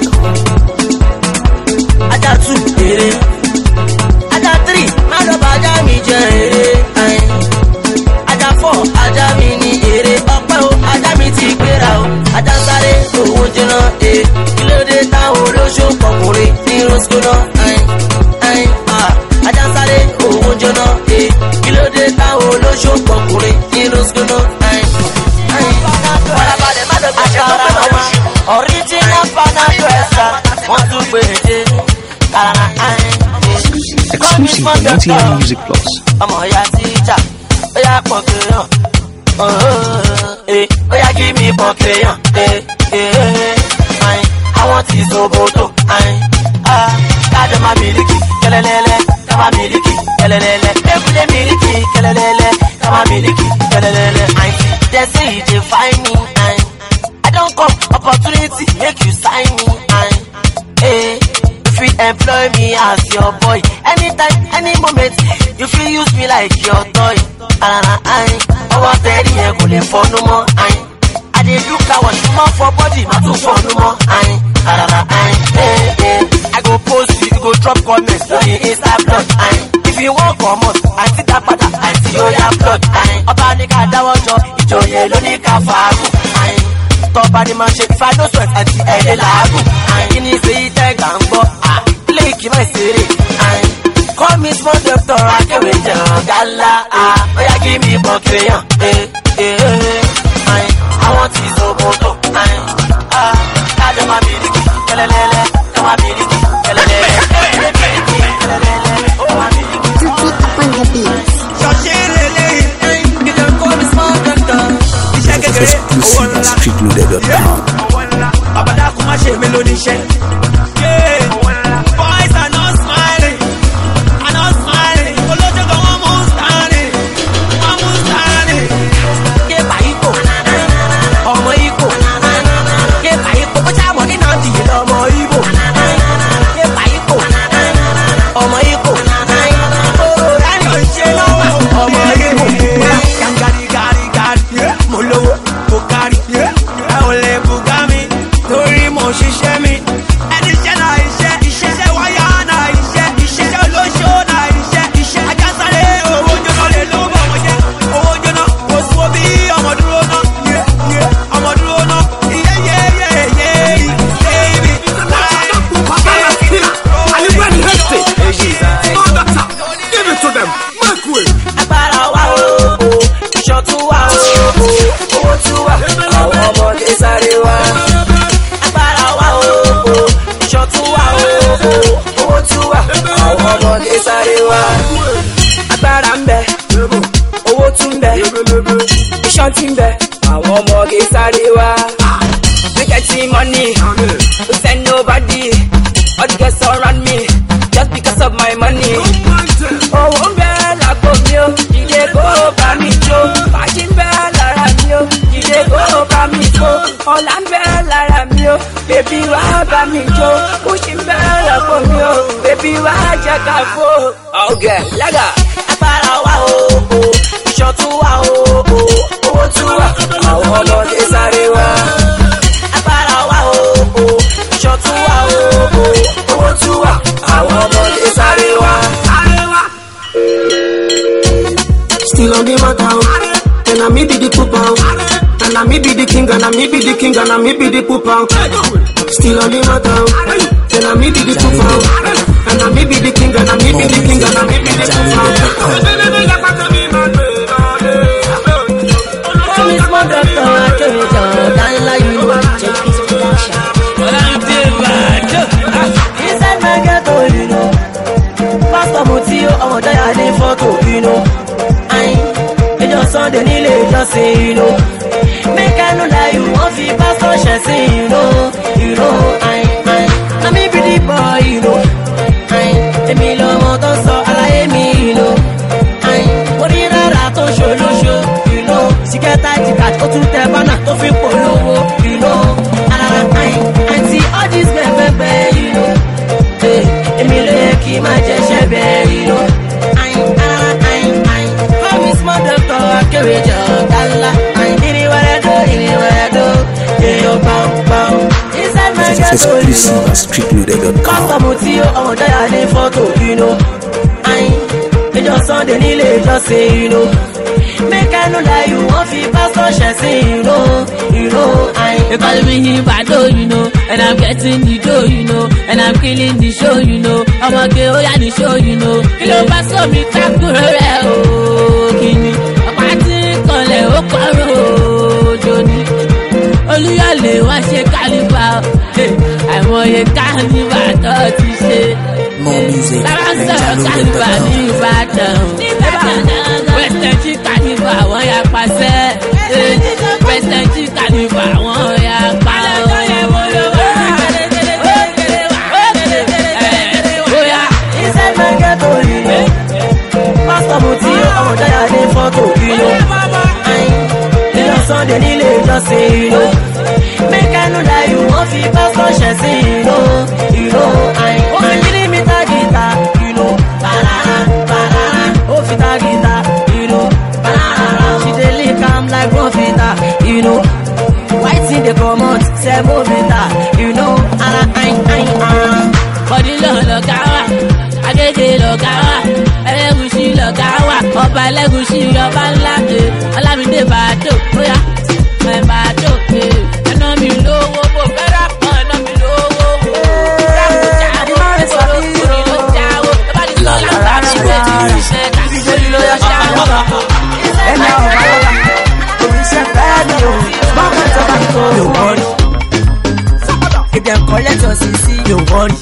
ajá two kéré ajá three má lọ bá ajá mi jẹ èrè ayin ajá four ajá mi ní èrè ọpẹ́ o ajá mi ti gbéra o ajá sáré owó jẹná e kí ló dé táwọn olóṣù pọkùnrin ní roscoe ayin ayin ah ajá sáré owó jẹná e kí ló dé táwọn olóṣù pọkùnrin ní roscoe ayin ayin farabalẹ̀ má lọ bá ṣàrà wa original panadol extra wọ́n tún pè é dé kàrà ayin. Exclusive on O T N Music Plus. ọmọ ya tíjà ó yà pọ̀ kéèyàn ó yà kí mi pọ̀ kéèyàn àwọn tí soboto kájọ máa mílíkì kẹlẹlẹlẹ ká máa mílíkì kẹlẹlẹlẹ ẹkúlẹ̀ mílíkì kẹlẹlẹlẹ ká máa mílíkì kẹlẹlẹlẹ they say you dey find me I don come opportunity make you sign me hey. You fit employ me as your boy anytime, any moment. You fit use me like your toy. I want tẹ́rì yẹn kò lè fọ́nú mọ́. I dey do car wash mọ́ for body má tún fọ́nú mọ́. I go post you, you go drop comments lórí Insta blog. If you wan comot, àti dá padà àti oya blog. Ọba ní ká dáwọ́ jọ ìjòyè ló ní ká fàágùn. Tọ́ba ni máa ṣe if I no sweat àti ẹ̀yẹ làágùn. Kí ni ṣe ìtẹ́gà ń gbọ́? Kí máa ṣeré call me small doctor akéwì jẹ ọ̀gá ńlá bóyá kí mi bọ̀ kéèyàn àwọn tí soboto kájọ máa mílíkì kẹlẹlẹlẹ ká máa mílíkì kẹlẹlẹlẹ mílíkì kẹlẹlẹlẹ ó máa mílíkì. ṣọ̀ṣẹ́ lélẹ́yìn you can call me small doctor iṣẹ́ kékeré owó ńlá street loaded dot com. babadakun má ṣe mí lóníṣẹ́. Boys are not smiling, are not smiling. Olójú kan wọ́n mú standing, wọ́n mú standing. Kéèpà ikò, ọmọ ikò. Kéèpà ikò, ó já mọ̀ nínú ọ̀dìyẹ lọ́mọ Igbo. Kéèpà ikò, ọmọ ikò. Oró rárá ń ṣe lọ́wọ́ ọmọ Igbo. Gàrí gàrí gàrí, mo lówó, mo kárí. Ẹ ò lè bùgá mi, torí mo ṣiṣẹ́ mi. Ẹni ṣẹ́ náà iṣẹ́. Agbára ń bẹ, owó tún bẹ, iṣan tí ń bẹ, àwọn ọmọge sáré wá. We getting money, we send nobody, all the girls surround me, just because of my money. Owó ń bẹ lápò mi o, ìdè kó bá mi jó. Fàájì ń bẹ lára mi o, ìdè kó bá mi jó. Ọlá ń bẹ lára mi o, bébí wá bá mi jó. Kùsì ń bẹ lápò mi o, bébí wá jẹ́ ká fò. Ọ̀gẹ̀ lága. Agbára wa o, iṣan tún wà o, owó tún wà, àwọn ọmọdé sáré wá. Agbára wa o, iṣan tún wà o, owó tún wà, àwọn ọmọdé sáré wá. Still on the matter, and I me be the pooper, and I me be the king, and I me be the king, and I me be the pooper. Still on the matter, and I me be the pooper, and I me be the king, and I me be the king, and I me be the pooper. Promise my doctor, I can't tell, I like you, check this production. But I'm still bad. Inside my ghetto, you know. ọmọ dáyà ní fọ́tò, you know. Ayin, ìjọ Sunday nílé ìjọsìn, you know. Make I no lie, you won't feel pastor ṣẹ̀sìn, you know. You know, ayin, ayin, na me be the boy, you know. Ayin, èmi lọ́mọ tó sọ aláyé mi, you know. Ayin, orí rárá tó ṣolóṣo, you know. Sìkẹ́tà ìjìkàtì ó tún tẹ bánà tó fi polówó, you know. Alára ayin, àǹtí all this bẹ́ẹ̀bẹ́ẹ̀, you know. Èmi ló yẹ kí máa jẹ ṣẹ́bẹ̀, you know. Ayin, alára ayin, ayin. Call me small doctor, akéwì jọ gálá. Ayin, ìrìnwẹ̀rẹ̀ dó, ìrìnwẹ̀rẹ̀ dó. Èèyàn báwo báwo. Inside my ghetto, you know. street loaded dot com. Kọ́sọ̀mù tí ó ọmọ dáyà ní fọ́tò, you know. Ayin, ìjọ Sunday nílé ìjọsìn, you know. Make I no lie, you won't feel pastor ṣẹ̀sìn, you know. You know, ayin. They call me Ibado, you know, and I'm getting the dough, you know, and I'm killing the show, you know. I'm a gay, oh yeah, the show, you know. Kilo baso mi takuro re o, kini. Apati kanle o koro joni. Olúyọ̀lé wá ṣe kálífà, àìmọye kálífà tó ti ṣe. More music. Lára ń sọ̀rọ̀ kálífà ní Ìbàdàn. Western Chi kálífà wọ́n yà pàṣẹ. Western Chi kálífà wọ́n yà pa ọ́. Inside my ghetto, you know. Pastor Muti, ọmọ dáyà ní fọ́tò, you know. Ayin, ìjọ Sunday nílé ìjọsìn, you know. Make I no lie, you won't feel pastor ṣẹ̀sìn, you know. You know, ayin, ó fi kíní mi ta gìtá, you know. Banana, banana, ó fi ta gìtá, you know. Banana, she dey lick am like bonfita, you know. White thing dey comot, semo bitter, you know. Ara ayin, ayin, ayin. Bọ́dí lọ lọ́gá wà, Agége lọ́gá wà, Ẹlẹ́gùṣí lọ́gá wà, ọba Ẹlẹ́gùṣí ọba ńlá, Ọlámídé Bàdó, bóyá ẹ̀ Bàdó, ẹ̀nà mi lówó, bò fẹ́ràn kan ẹ̀nà mi lówó, bò rákùjà, ẹ̀sọ̀rọ̀ òkúri ló jáwó, ẹ̀bá ní sọ́lá bá mi rẹ̀ ní iṣẹ́ kàkiri ló yọ jáwó. Ẹ̀nà ọ̀bá lọ́la, oríṣẹ́ fẹ́ mi ò, bọ́ọ̀mù tó bá tó. You worry, if dem collect your sisi, you worry.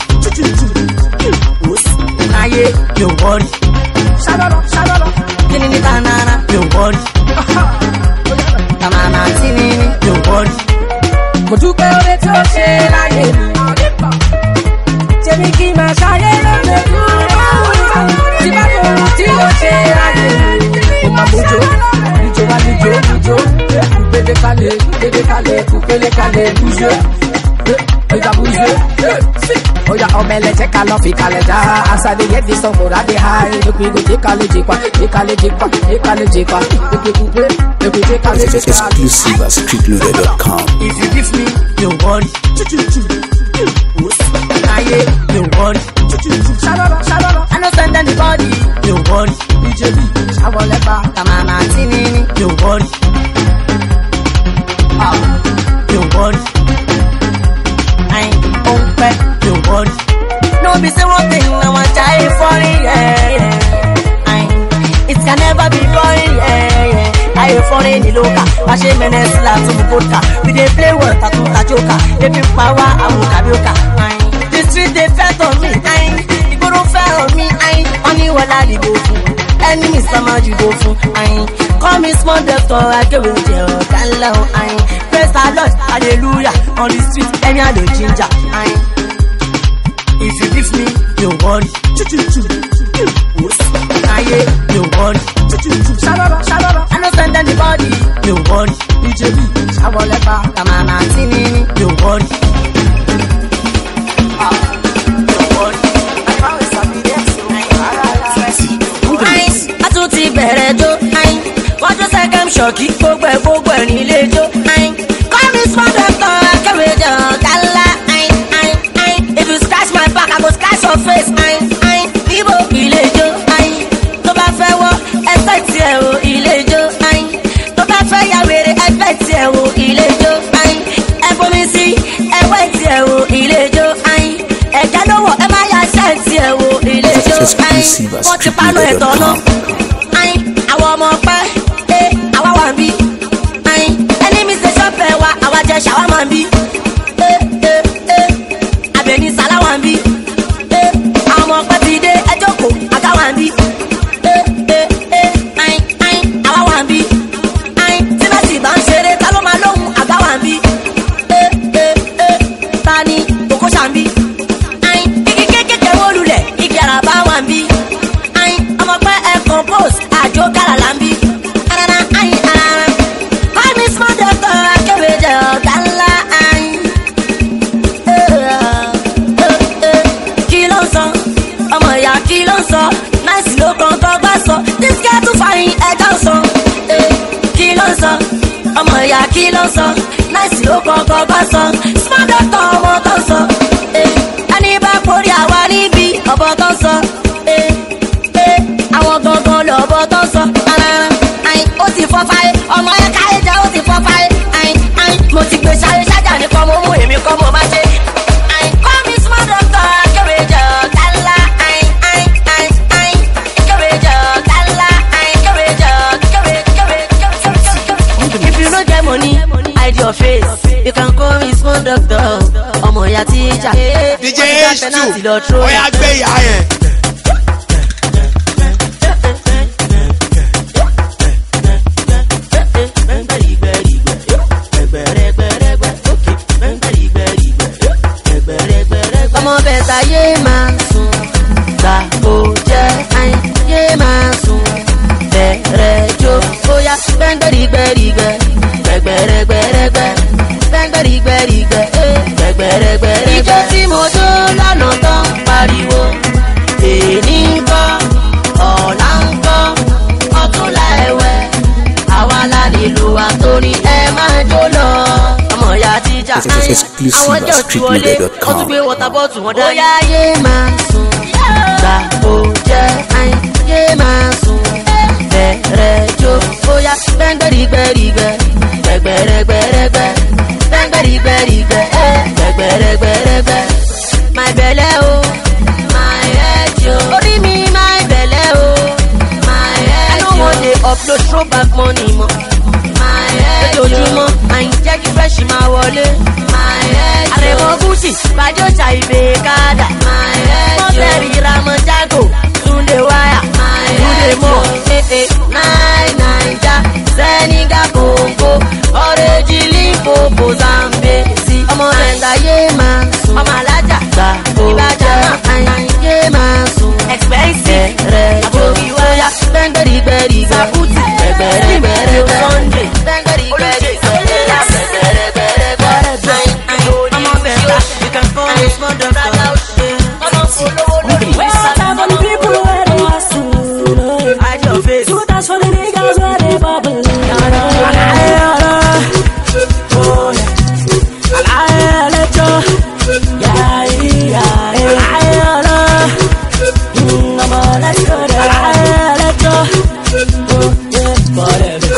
Aye, you worry. Ṣálọ́lọ́, ṣálọ́lọ́. Kini ni tanana, you worry. Tanana tinini, you worry. Mo dúpẹ́ oore tí ó ṣe láyé mi. Tèmi kì í máa ṣayé lóde dúró. Tí bá tó ohun tí ó ṣe láyé mi. Mo máa bójó, bíjó wá bíjó, bíjó. Kùgbélé kalẹ̀, kùgbélé kalẹ̀, kùgbélé kalẹ̀, bújó. Oya bújó. Oya ọmọ ẹlẹ́jẹ̀ ká lọ fi kalẹ̀ dá. Asade yẹ di sọ̀mù rádé háì. Ekun igun tí kalẹ̀ jìpa, tí kalẹ̀ jìpa, tí kalẹ̀ jìpa. Ekun kúgbé, ekun tí kalẹ̀ jìpa. Exclusive at street loaded dot com. If you give me, you worry. Aye, you worry. Ṣálọ́lọ́, ṣálọ́lọ́. I no send anybody, you worry. B J B, ṣàwọlẹ́bà. Tanana tinini, you worry. Ah, you worry. Aye, on pẹ́, you worry. No be say one thing, I want try for it, yeah, yeah. Aye, it can never be boring, yeah, yeah. Aye, for it, the loca. Bashe menes la tumu vodka. We dey play well, tatu tajoka. They be power, amu kabioka. Aye, the street they fed on me, aye. The guru fell on me, aye. Only wala di go fun. Enemy sama ju go fun, aye. Call me small doctor, I get with you, kala, aye. Praise the Lord, hallelujah. On the street, any other ginger, aye. If you give me, you want. Aye, you want. Ṣálọ́lọ́, ṣálọ́lọ́. I no send anybody, you want. B J B, ṣàwọlẹ́bà. Tanana tinini, you want. Ah, you want. Nice, a tún ti bẹ̀rẹ̀ jó. Wọ́n tún sẹ́kẹ̀m ṣọ̀kì, gbogbo ẹ̀ gbogbo ẹ̀ nílé jó. Call me small doctor, akéwì jọ gálá. If you scratch my back, I go scratch your face. Ibo ilé jó. Tó bá fẹ́ wọ́ ẹgbẹ́ tiẹ̀ o ilé jó. Tó bá fẹ́ ya wèrè ẹgbẹ́ tiẹ̀ o ilé jó. Ẹ bomi sí ẹgbẹ́ tiẹ̀ o ilé jó. Ẹ̀jẹ̀ ló wọ̀ ẹ má ya ṣẹ́ tiẹ̀ o ilé jó. Wọ́n ti panu ẹ̀tọ́ náà. Àwọn ọmọ pẹ́ ẹ àwa wà ń bí. Ẹni mi ṣe ṣọ́pẹ̀ wa àwa jẹ ṣàwá máa ń bí. Abẹ́ni sálá wà ń bí. Àwọn ọmọ pẹ́ ti dé ẹjọ́ kò àga wà ń bí. kí ló ń sọ náìsì ló kọ̀ọ̀kan bá sọ this girl too fine ẹja ò sọ kí ló ń sọ ọmọ ìyá kí ló ń sọ náìsì ló kọ̀ọ̀kan bá sọ small doctor ọmọ tó ń sọ ẹni bá porí àwa níbi ọ̀bọ tó ń sọ àwọn gangan lọ́bọ tó ń sọ ó ti fọ́ fáyé ọmọ ẹ̀ káyé jẹ́ ó ti fọ́ fáyé mo ti gbé sáré ṣájà ní kọ́ mo mú èmi kọ́ mo bá ṣe kọ́ mi small doctor akérèjọ kálá akérèjọ kálá akérèjọ kérèjọ. If you no get money hide your face you can call me small doctor ọmọ ìyá tíjà D J H two ọ̀yà gbé ìyá yẹn. ọmọ bẹ̀ta yé máa sùn gbà kó jẹ́ àìn yé máa sùn bẹ̀rẹ̀ jó bóyá gbẹ́ngbẹ́rìgbẹ́rìgbẹ́ gbẹ̀gbẹ̀rẹ̀gbẹ̀rẹ̀gbẹ́ gbẹ́ngbẹ́rìgbẹ́rìgbẹ́ gbẹ̀gbẹ̀rẹ̀gbẹ̀rẹ̀gbẹ́. ìjọ tí mo jó lọ́nà tán pariwo èní ń kọ́ ọ̀la ń kọ́ ọ̀túnla ẹ̀wẹ̀ àwa la lè lò wá torí ẹ máa jó lọ. ọmọ ìyá tíjà àwọn jọ tí wọlé wọ́n tún gbé wọ́tà bọ́ọ̀tù wọn dání. bóyá yé máa sùn gbà kó jẹ́ àìn yé máa sùn bẹ̀rẹ̀ jó bóyá gbẹ́ngbẹ́rìgbẹ́rìgbẹ́ gbẹ̀gbẹ̀rẹ̀gbẹ̀rẹ̀gbẹ́ gbẹ́ngbẹ́rìgbẹ́rìgbẹ́ gbẹ̀gbẹ̀rẹ̀gbẹ̀rẹ̀gbẹ́. my belle o my head yo orí mi my belle o my head yo I no wan dey upload throwback money mọ́ my head yo lójoojúmọ́ àyìn jẹ́ kí fresh máa wọlé my head yo àrẹ̀mọ gúúsì bàjọ́jà ìbè kádà my head yo mọ́tẹ́rì ramọ jago túnde wáyà túnde mọ́ ee náì naija sẹ́nìgà kòǹkò ọ̀rẹ́jì lípòpò zambe sí ọmọ ẹ̀ńdà yé máa sùn ọmọ alájà gbà ìbàjá àyìn yé máa sùn expensive rẹ̀ jó ìwáyà gbẹ́ngbẹ́rìgbẹ́rì sàkútì gbẹ̀gbẹ̀rẹ̀gbẹ̀rẹ̀ sunday gbẹ́ngbẹ́rìgbẹ́rì ọmọ bẹ̀ta you can call me small doctor. That's for the niggas where they bubble. Oh, yeah. Let's go. Yeah, yeah, yeah. Come on, let's go. Let's go. Oh, yeah, whatever.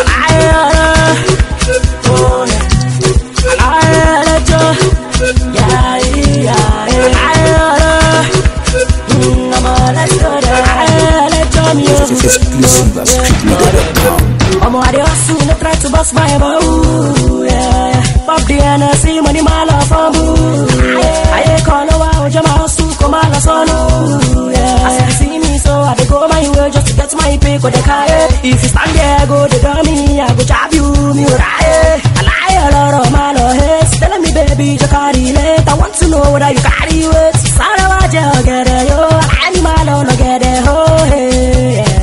Oh, yeah. Let's go. Yeah, yeah, yeah. Come on, let's go. Let's go. Exclusive at street loader dot com. I'm on the hustle, no try to bust my boo, yeah. Pop the N S C, money, my love, for boo, yeah. I ain't call no out, jam my hustle, come on, son, yeah. As you see me, so I go my way just to get my pay, go the car, if you stand there, go the dummy, I go jab you, me, right? I lie a lot of my love, hey, telling me, baby, you carry late. I want to know what you carry with. Sorry, I just get it, yo. I'm my love, no get it, oh, hey, yeah.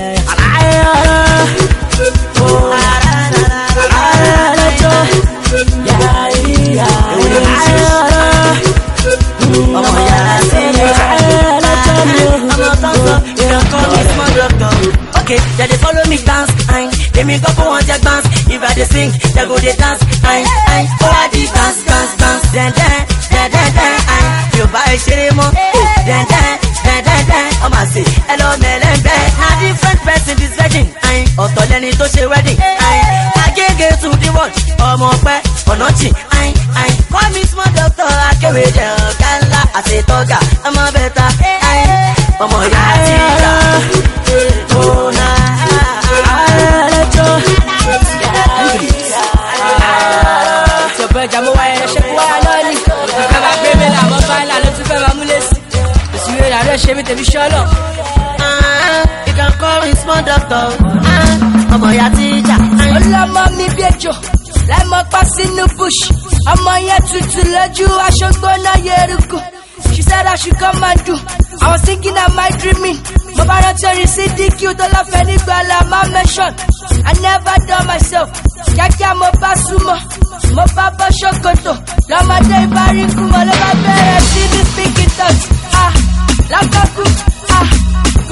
Okay, yeah, they follow me dance, aye. They me go go on their dance. If I they sing, they go they dance, aye, aye. Oh, I did dance, dance, dance. Then, then, then, then, then, aye. You buy shitty mo, then, then, then, then, then. Oh, my say, hello, melembe. A different person is wedding, aye. Ọ̀tọ̀ lẹni tó ṣe wedding, aye. Agege to the world, ọmọ pẹ́, ọ̀nà jìn, aye, aye. Call me small doctor, akéwèjẹ ọ̀gá ńlá, àṣetọ́gà, ọmọ bẹ́ta, aye. Ọmọ ìyá àti ìjà. Oh, na, let's go. It's your birthday, I'm a wire, shake wire, lolly. You can have baby, I'm a fine, I'm not super amulet. It's you, I don't shame it to be sure. You can call me small doctor. I'm a yacht teacher. I'm a me bejo. I'm a pass in the bush. I'm a yacht to let you. I should go na yeruko. She said I should come and do. I was thinking I might dreaming. My parents are C D Q, the love any girl I'm a mention. I never done myself. Kaka mo basumo, mo baba shokoto. Lama day bari kuma lama bere. See this thinking thoughts. Ah, lakaku. Ah,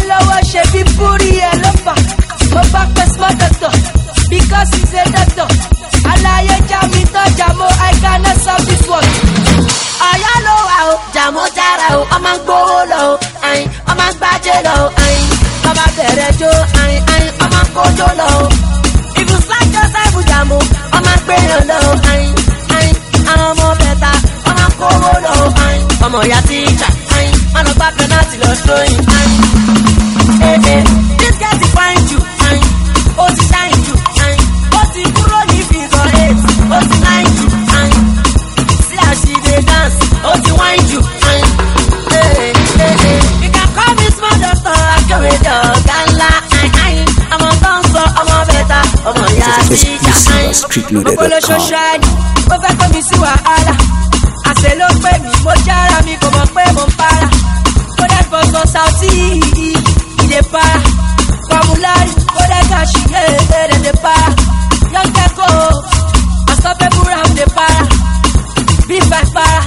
lọ́wọ́ ṣe bí búrí ẹ̀ ló fà. Mo bá pẹ́ small doctor because he's a doctor. Aláyé já mi tán jàmó I cannot solve this one. Ọ̀yá ló wà o, jàmó jára o, ọmọ ń gbówó lọ o, ayin, ọmọ ń gbájé lọ o, ayin, ọmọ bẹ̀rẹ̀ jó, ayin, ayin, ọmọ ń kójó lọ o. If you slack yourself jàmó, ọmọ ń gbéyàn lọ o, ayin, ayin, àwọn ọmọ bẹ̀ta, ọmọ ń kówó lọ o, ayin, ọmọ ìyá tíjà, ayin, ọ̀nà gbá penalty lọ sóyìn, ayin. Eh eh, this girl ti find you, ayin, ó ti shine you, ayin, ó ti kúrò ní figure eight, ó ti nine you, ayin. See how she dey dance, ó ti wine you, ayin. Eh eh eh, you can call me small doctor, akéwèjọ ọ̀gá ńlá, ayin, ayin. Ọmọ tó ń sọ ọmọ bẹ̀ta, ọmọ ìyá tíjà, ayin. Gbogbo ló ṣoṣo ẹni, ó fẹ́ kó mi sí wàhálà. Àṣẹ ló pè mí, mo jára mi kò mọ̀ pé mo ń para. Kódà fọ̀sọ̀ Saudi, ìdè para. Formulary, kódà gàṣì, èdè dè para. Young Gecko, Unstoppable Ram dè para. Bí five para.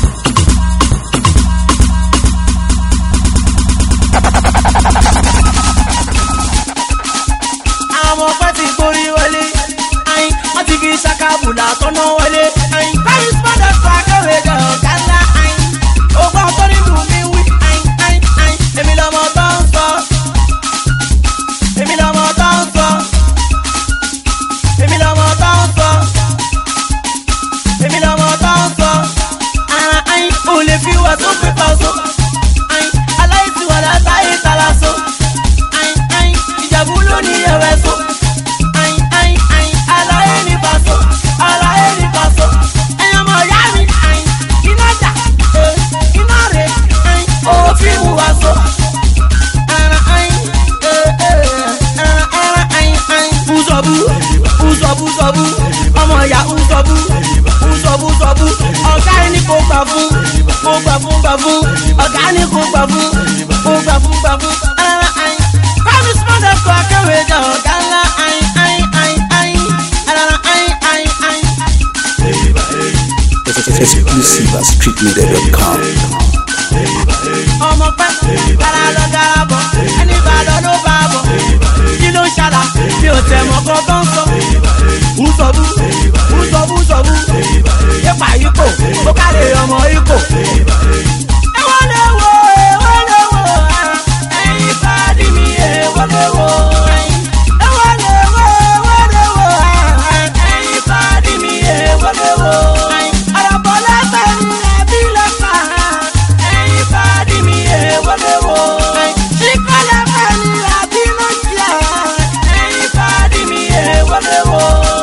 Àwọn ọ̀pẹ ti borí wọlé, ayin, wọ́n ti fi ṣàkàbùlà tọ́nà wọlé, ayin. Báyìí spọ́dọ̀ fún akéwé gan ọ̀gá ńlá, ayin. Ogbó ọkọ nínú mi wí, ayin, ayin, ayin. Èmi lọmọ tó ń sọ, èmi lọmọ tó ń sọ, èmi lọmọ tó ń sọ, èmi lọmọ tó ń sọ. Ara ayin, ò lè fi wà tó pépà so, ayin. Aláìsí wà látàrí tàlà so, ayin, ayin. Ìjàmbá ló ní ẹ̀wẹ̀ so. Uzobu, ọmọ ìyá Uzobu, Uzobu, Uzobu, ọ̀gá ẹni kò gbà fún, kò gbà fún, gbà fún, ọ̀gá ẹni kò gbà fún, kò gbà fún, gbà fún. Kọ́mi smọ́dọ̀ kọ́ akéwé jẹ ọ̀gá ńlá, ayin, ayin, ayin, ayin, ayin, ayin, ayin. Exclusive at street media dot com. Ọmọ pẹ́, gara lọ gara bọ̀, ẹni bá lọ ló bá bọ̀. Kí ló ń ṣàlà? Mi ò tẹ̀ mọ́ kọ́ tó ń sọ. Uzobu, Uzobu, Uzobu, yípa ipò, ó kárí ọmọ ipò. Ẹ̀wọ́n lè wo, ẹ̀wọ́n lè wo, ẹ̀yin fàdí mi, ẹ̀wọ́n lè wo. Ẹ̀wọ́n lè wo, ẹ̀wọ́n lè wo, ẹ̀yin fàdí mi, ẹ̀wọ́n lè wo. Àràbọ̀ lẹ́sẹ̀ ni ẹbí lẹ́fà, ẹ̀yin fàdí mi, ẹ̀wọ́n lè wo. Ṣíkọ́ lẹ́fẹ̀ ni ẹbí ló jẹ́, ẹ̀yin fàdí mi, ẹ̀wọ́n lè wo.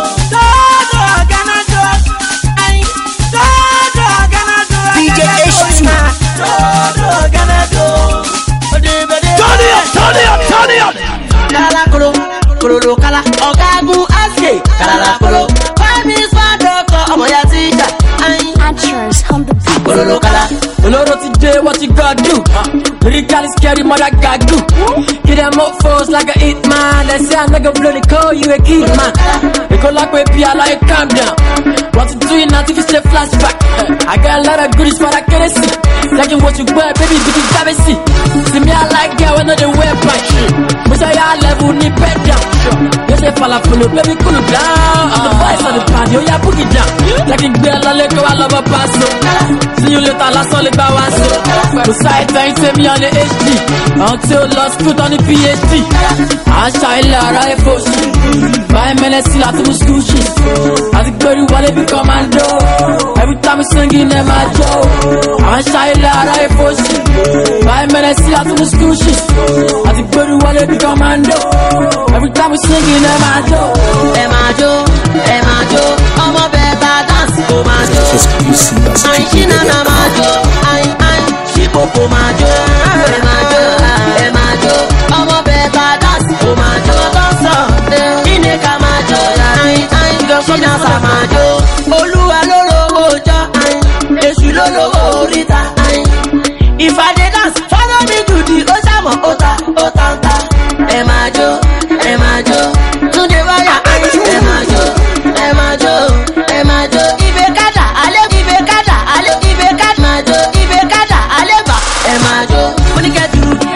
Kololo kala ọ̀gágun aske kalala kolo fẹ́mi sọ́dọ̀kọ̀ ọmọ ya ti jà ayin. Actress on the beat. Kololo kala olóró ti dé what you gonna do? Lyrically scary mother gagu. Get them up foes like a hit man. They say I nigga blow the call, you a kid man. They go like way P I like calm down. What you doing now if you say flashback? I got a lot of goodies but I can't see. Taking what you wear, baby, you can grab it, see. See me, I like girl when they wear black. We say I level, need bed down. You say fall off, baby, cool down. The voice of the party, oh yeah, book it down. Like a girl, I let go, I love a pass. See you later, last all about once. The side thing, say me on the H D. Until lost foot on the P H D. I shine Lara, I push. Five minutes, still have to school shit. I think girl, you wanna be commando. Every time I sing in them, I joke. I shine Lara, I push. Five minutes, still have to school shit. I think girl, you wanna be commando. Every time I sing in them, I joke. Ẹ máa jó, ẹ máa jó, ọmọ bẹ́ẹ̀ta dáǹsì kò máa jó. Àyìn ṣínà náà máa jó, àyìn àyìn ṣíkòkò máa jó. Ẹ máa jó, ẹ máa jó, ọmọ bẹ́ẹ̀ta dáǹsì kò máa jó. Tó ń sọ, kíni ká máa jó, àyìn àyìn ṣínà sá máa jó. Olúwa ló lówó ọjọ́, àyìn èṣù ló lówó oríta, àyìn. Ìfàdé dáǹsì follow me to the ó ṣàmọ̀ ó ta ó ta ń ta. Ẹ máa jó, ẹ máa jó, Túndé wáyà, àyìn ẹ máa jó, ẹ máa jó, ẹ máa jó. Ibè kádà, alẹ́ ibè kádà, alẹ́ ibè kádà máa jó, ibè kádà, alẹ́ bà ẹ máa jó. Mo ní kẹ́ dùrù,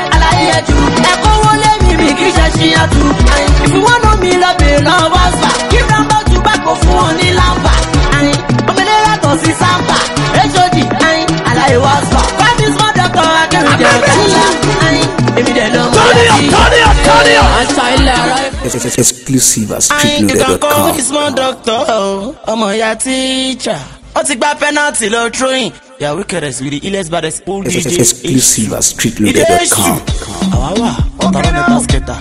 ẹ̀kọ́ wọlé mi mi kì í ṣe ṣíyàtú. ìfúnwọ́nà mi lọ bèèrè lọ́wọ́ sà. kí rámbà tún bá kó fún wọn ní lámbà. ọmọdé yàtọ̀ sí sámbà. hod aláyé wá sọ. fábí small doctor akérèdé ọ̀gá. èmi dẹ̀ lọ mọ̀ Exclusive at street loader dot com. fábí small doctor ọmọ ìyá tíjà. ó ti gba penalty lọ throwing. yà wíkẹ̀rẹ̀sì with the illest baddest old D J. Exclusive at street loader dot com. àwa wà ọ̀tá lọ́dọ̀ basket.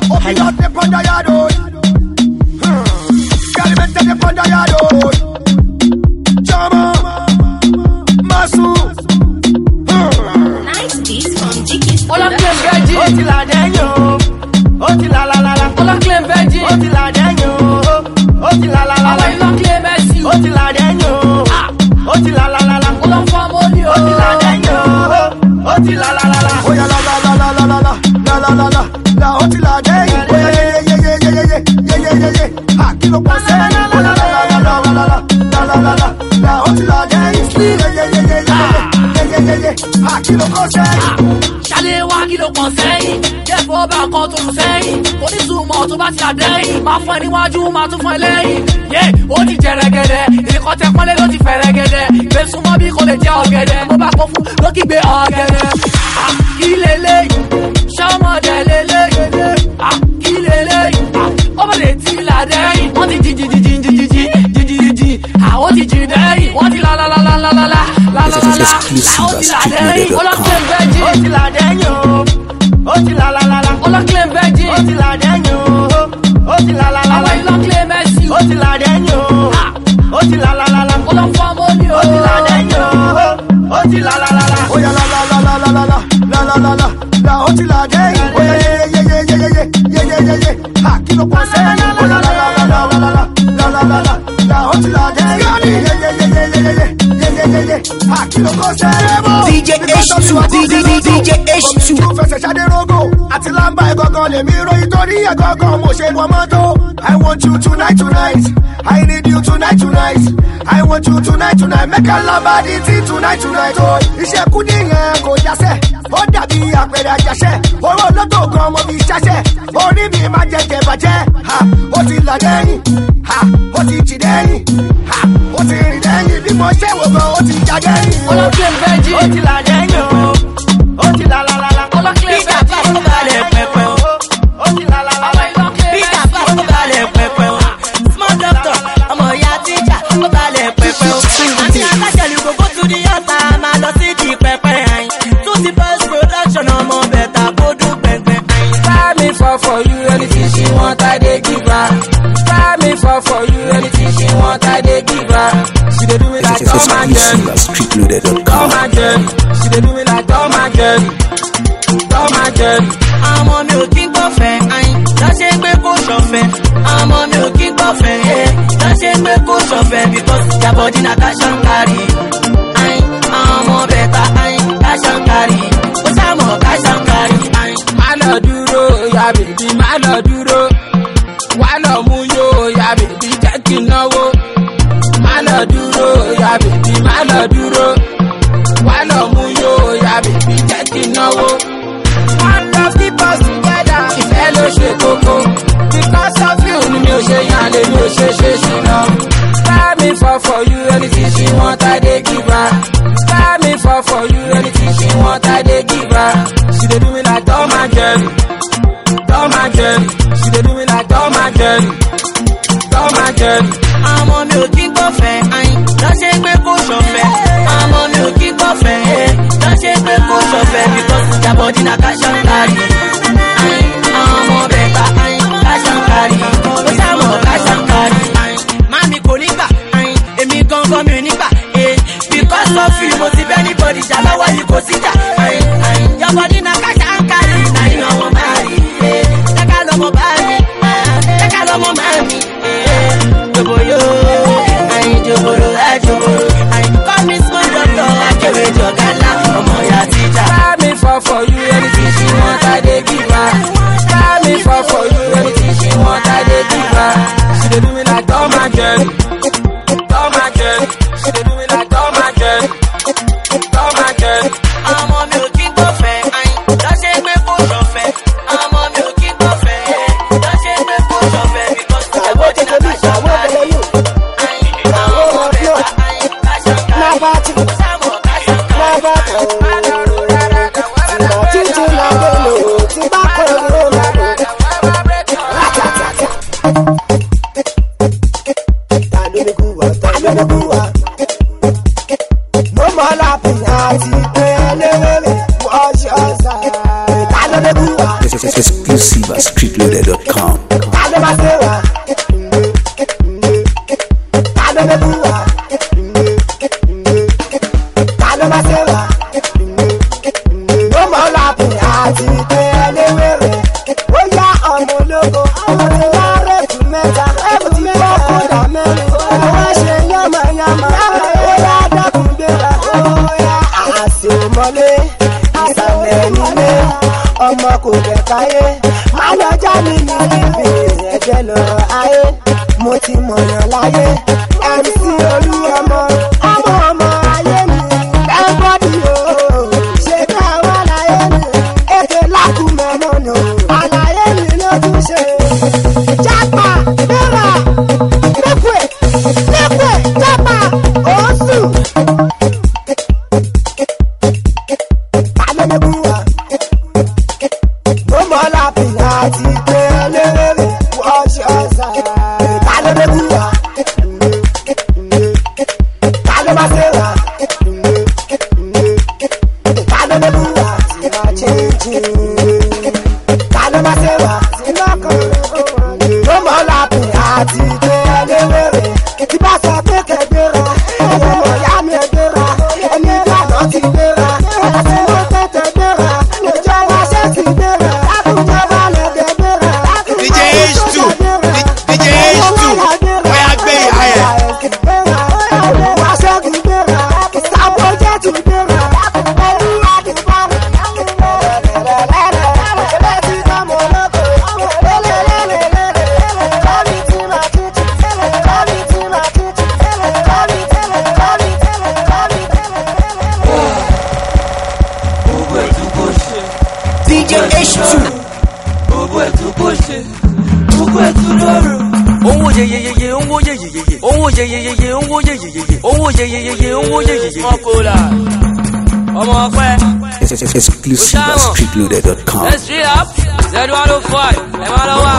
Ó ti la dẹ́yìn ó ti la la la la. Ọlọ́kìlẹ̀ bẹ́jì. Ó ti la dẹ́yìn ó ti la la la la. Àwọn ìlọ́kìlẹ̀ bẹ́sì. Ó ti la dẹ́yìn ó ti la la la la. Ọlọ́fọ́ mọ́lì o. Ó ti la dẹ́yìn ó ti la la la la. Ó yà la la la la la la la la la la la. Ó ti la dẹ́yìn. Ó yà yẹ yẹ yẹ yẹ yẹ yẹ yẹ yẹ yẹ. À kí ló pọ̀ sẹ́yìn? Ó yà la la la la la la la la la la la. Ó ti la dẹ́yìn. Yẹ yẹ yẹ yẹ yẹ yẹ yẹ yẹ. À kí ló pọ̀ sẹ́yìn? Ṣálẹ̀ wá kí ló pọ̀ sẹ́yìn? Jẹ́fọ́ bá kan tó tún sẹ́yìn. Onísùnmọ̀ tó bá ti àdẹ́yìn. Máa fún ẹ níwájú, máa tún fún ẹ lẹ́yìn. Yé ó ti jẹ rẹ́gẹ́dẹ́. Ìdíkọ̀ tẹ pọ́nlé ló ti fẹ́ rẹ́gẹ́dẹ́. Gbèsùmọ́ bí kò lè jẹ́ ọ̀gẹ̀dẹ̀. Mo bá kó fún lókìgbé ọ̀gẹ̀dẹ̀. Kí lélẹ́yìn? Ṣọ́mọdé lélẹ́yìn? Kí lélẹ́yìn? Ọmọdé ti làdẹ́yìn. Wọ́n ti jí jí jí jí jí jí jí jí jí jí. Àwọn ti jí dẹ́yìn. Wọ́n ti la la la la la la la la la la la. Àwọn ti làdẹ́yìn. Ọlọ́kẹ́ bẹ́jì. Ó ti làdẹ́yìn o. Ó ti la la la la. Ọlọ́kìlẹ̀ bẹ́jì. Ó ti la dẹ́yìn o. Ó ti la la la la. Àwọn ìlọ́kìlẹ̀ mẹ́sì. Ó ti la dẹ́yìn o. Ó ti la la la la. Ọlọ́fọ́ mọ́lì o. Ó ti la dẹ́yìn o. Ó ti la la la la. Ó yà la la la la la la la la la la la la. Ó ti la dẹ́yìn. Ó yà yẹ yẹ yẹ yẹ yẹ yẹ yẹ yẹ yẹ. Ha kí ló pọ̀ sẹ́yìn? Ó yà la la la la la la la la la la la. Ó ti la dẹ́yìn. Yẹ yẹ yẹ yẹ yẹ yẹ yẹ yẹ yẹ yẹ. Ha kí ló pọ̀ sẹ́yìn? D J H two D J H two. Fẹsẹ̀ ṣadé rogo àti lámbà ẹ̀gọ́gàn lèmi ròyìn torí ẹ̀gọ́gàn mo ṣe wọ́n mọ́tò. I want you tonight tonight. I need you tonight tonight. I want you tonight tonight. Make a lamba di ti tonight tonight. Oh, iṣẹ́ kú nìyẹn kò jásẹ̀. Ó dàbí àpẹẹrẹ àjàṣẹ́. Owó lọ́tò kan mo fi ṣáṣẹ́. Orí mi máa jẹ jẹ̀bàjẹ́. Ha! Ó ti là dẹ́yìn. Ha! Ó ti jì dẹ́yìn. Ha! Ó ti rìn dẹ́yìn. Bí mo ṣe wò gan, ó ti jà dẹ́yìn. Ọlọ́kẹ́ bẹ́jì. Ó ti là dẹ́yìn o. Ó ti la la la la. Ọlọ́kẹ́ bẹ́jì. Ó balẹ̀ pẹ̀pẹ̀ o. Ó ti la la la la. Bíjà bá ó balẹ̀ pẹ̀pẹ̀ o. Small doctor ọmọ ìyá tíjà ó balẹ̀ pẹ̀pẹ̀ o. Àti akájẹ̀lú gbogbo tún ní ọ̀tá máa lọ sí di pẹ̀pẹ̀ àyìn. Tún ti post production ọmọ bẹ̀tà bódú pẹ̀pẹ̀ àyìn. Try me for for you anything she want I dey give her. Try me for for you anything she want I dey give her. She dey do me like Tom and Jerry. Tom and Jerry. She dey do me like Tom and Jerry. Tom and Jerry. Ọmọ mi ò kí ń gbọ́fẹ̀ ayin. Lọ́ṣẹ́ pé kò ṣọ̀fẹ́. Ọmọ mi ò kí ń gbọ́fẹ̀ ẹ̀. Lọ́ṣẹ́ pé kò ṣọ̀fẹ́ because their body na cash and carry. Ayin. Ọmọ bẹ̀ta ayin. Cash and carry. Ó sàmọ̀ cash and carry. Ayin. Má lọ dúró ya bèbí má lọ dúró. Wá lọ mú yó ya bèbí jẹ́ kí n náwó. Má lọ dúró ya bèbí má lọ dúró. Wá lọ mú yó ya bèbí jẹ́ kí n náwó. One love keep us together. Ìfẹ́ ló ṣe kókó. Because of you ni mi ò ṣe yàn lé mi ò ṣe ṣe ṣìnà. Try me for for you anything she want I dey give her. Try me for for you anything she want I dey give her. She dey do me like Tom and Jerry. Tom and Jerry. She dey do me like Tom and Jerry. Tom and Jerry. Ọmọ mi ò kí ń gbọ́fẹ̀ ayin. Lọ́ṣẹ́ pé kò ṣọ̀fẹ́. Ọmọ mi ò kí ń gbọ́fẹ̀ ẹ̀. Lọ́ṣẹ́ pé kò ṣọ̀fẹ́ because their body na cash and carry. Ayin. Ọmọ bẹ̀ta ayin. Cash and carry. Ó sàmọ̀ cash and carry. Ayin. Mami kò nígbà ayin. Èmi gangan mi ò nígbà. Because of you mo ti bẹ́ anybody jà lọ́wọ́ yìí kò síjà. Ayin. Ayin. Your body na cash and carry. Na yín ọmọ máa rí. Jẹ́ká lọ́mọ bá mi. Jẹ́ká lọ́mọ máa mi. Joboyo, ayin joboro, ayin joboro, ayin call me small doctor, akewe jogala, ọmọ ya teacher. Try me for for you anything she want I dey Exclusive at street loaded dot com. Ọmọ kò bẹ̀ káyé, má lọ já mi ní ibi ẹ̀jẹ̀ lọ ayé, mo ti mọ̀nà láyé, ẹ̀m sí olú ọmọ, ọmọ ọmọ ayé mi, everybody o, ṣe ká wá láyé mi, èké lákùmẹ̀ mọ́nà, àlàyé mi ló tún ṣe. Jápa, bẹ́rà, lẹ́pẹ̀, lẹ́pẹ̀, jápa, òsù. Exclusive at street loaded dot com. Let's straight up. Z one oh five. Ẹ máa lọ wá.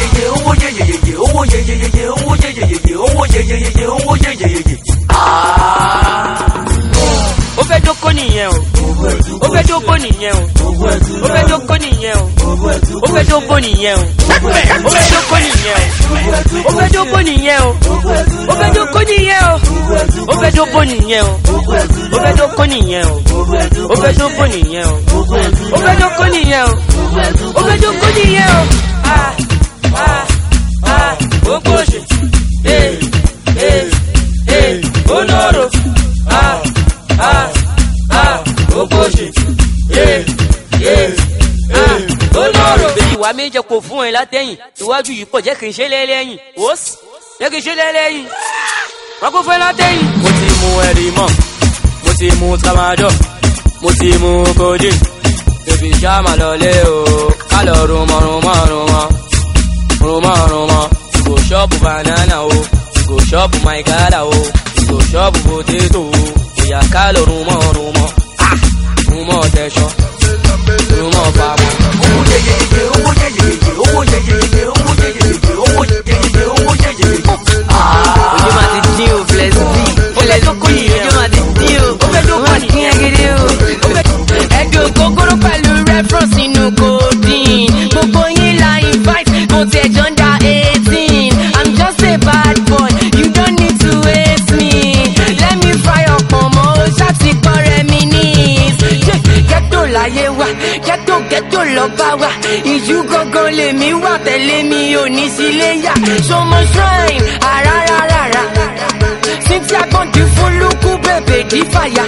Ó fẹ́ jókòó nìyẹn o. Ó fẹ́ jókòó nìyẹn o. Ó fẹ́ jókòó nìyẹn o. Ó fẹ́ jókòó nìyẹn o. Ó fẹ́ jókòó nìyẹn o. Ó fẹ́ jókòó nìyẹn o. Ó fẹ́ jókòó nìyẹn o. Ó fẹ́ jókòó nìyẹn o. Ó fẹ́ jókòó nìyẹn o. Ó fẹ́ jókòó nìyẹn o. Ó fẹ́ jókòó nìyẹn o. Ó fẹ́ jókòó nìyẹn o. Ah ah ah. Ó kóṣe. Ee ee ee. Ó lóró. Ah ah ah. Ó kóṣe. Ee ee ah. Ó lóró. Bẹ́ẹ̀ni wàá méje kò fún ẹ látẹ̀yìn. Iwájú yìí pọ̀ jẹ́ kì í ṣe lẹ́lẹ́yìn. Wòs jẹ́ kì í ṣe lẹ́lẹ́yìn. Wọ́n kò fẹ́ látẹ̀yìn. Mo ti mú ẹ̀rí mọ́. Mo ti mú tramadol. Mo ti mú codeine. Bébí ṣá máa lọlé o. Ká lọ rumọ̀ rumọ̀ rumọ̀. Rumọ̀ rumọ̀. Go ṣọ́ọ̀bù banana o. Go ṣọ́ọ̀bù my gala o. Go ṣọ́ọ̀bù potato o. Ìyá ká lọ rumọ̀ rumọ̀. Rumọ̀ tẹ̀sán. Rumọ̀ pamọ́. Owó yeyeye, owó yeyeye, owó yeyeye, owó yeyeye, owó yeyeye, owó yeyeye. Ojú máa ti dín o, flex b. Flex b, ojú máa ti dín o. Ó fẹ́ tó kọ́ nìyẹn gidi o. Ẹ̀dùn ògógóró pẹ̀lú reference nínú codeine. Gbogbo yín la invite, mo ti ẹ̀jọ̀ ń da eighteen. I'm just a bad boy, you don't need to hate me. Let me fry up ọmọ o, ṣáàtì kọ́ rẹ̀ mi ní. Ghetto láyé wa, ghetto ghetto lọ bá wa. Ìjú gangan lèmi wà tẹ̀lé mi ò ní sílé yá. Ṣọmọ shrine, àràràràrà. Cynthia kan ti fún lukú bèbè dí fàyà.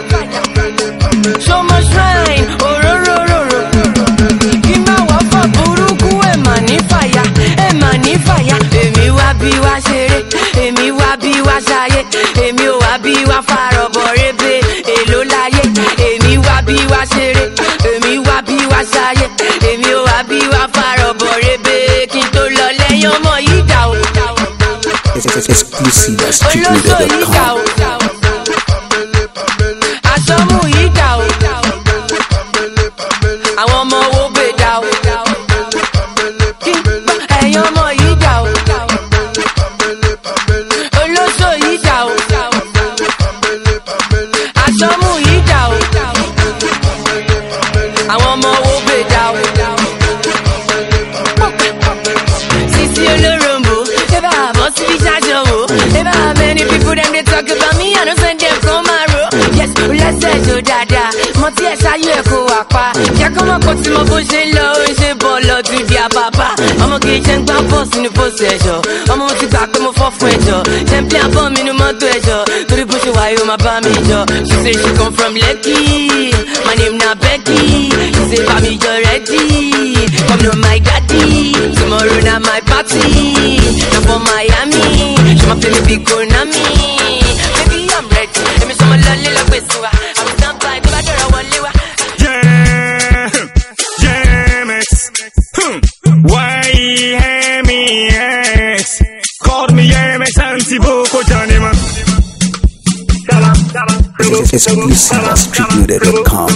Ṣọmọ shrine, òróróróró. Kí má wá fọ burúkú ẹ̀ mà ní fàyà, ẹ̀ mà ní fàyà. Èmi wá bí wá ṣeré, èmi wá bí wá ṣayé. Èmi ò wá bí wá farọ̀bọ̀ rébé, èló láyé. Èmi wá bí wá ṣeré, èmi wá bí wá ṣayé. Èmi ò wá bí wá farọ̀bọ̀ rébé. Kí n tó lọ lẹ́yìn ọmọ yìí dà o. Exclusive at street loaded dot com. Aṣọ́mú yìí dà o. Àwọn ọmọ owó gbé dà o. Ẹ̀yin ọmọ yìí dà o. Olóṣò yìí dà o. Aṣọ́mú yìí dà o. Àwọn ọmọ owó gbé dà o. tí mo bó ṣe lọ ó ṣe bọ̀ lọ tún di àbàbà. ọmọ kì í ṣe ń gbá bọ́ọ̀sì ní bọ́ọ̀sì ẹ̀ṣọ́. ọmọ mo ti gbà pé mo fọ́ fún ẹ̀jọ̀. ṣe ń pín abọ́ mi ní mọ́tò ẹ̀ṣọ́. torí bó ṣe wáyé ó máa bá mi jọ. she say she come from Lekki, my name na Becky. she say bami jọ ready, come to my daddy. tomorrow na my party, na for Miami. she ma play me big Konami. baby I'm ready, èmi sọmọ lọlé lọgbèsè wa. I'm stand by tó bá dọ̀rọ̀ wọlé wa. Why hear me ex? Call me M X Antiboko Janima. Exclusive at street loader dot com.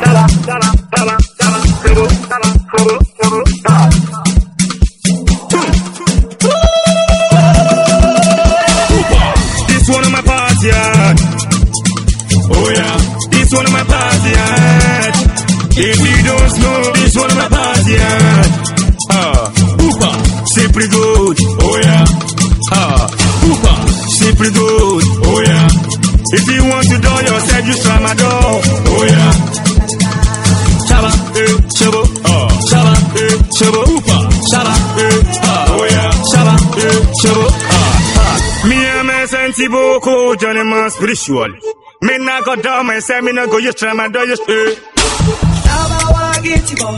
This one of my party yard. Oh yeah, this one of my party yard. If you don't know, this one of my party yard. Ah, Oopa, simply good. Oh yeah. Ah, Oopa, simply good. Oh yeah. If you want to do yourself, you try my door. Oh yeah. Shaba, eh, shabo, ah, shaba, eh, shabo, Oopa, shaba, eh, ah, oh yeah, shaba, eh, shabo, ah, ah. Me and my Santiboko, Johnny Man spiritual. Me na go down, my say me na go, you try my door, you stay. Shaba wa get you.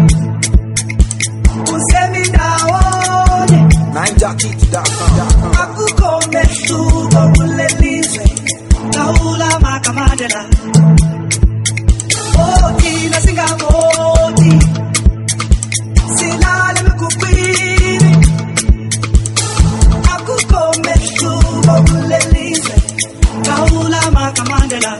nine jockey dot com. Aku come to Borulelize, Kaula Makamadela. Oti na singamoti, silale mkupiri. Aku come to Borulelize, Kaula Makamadela.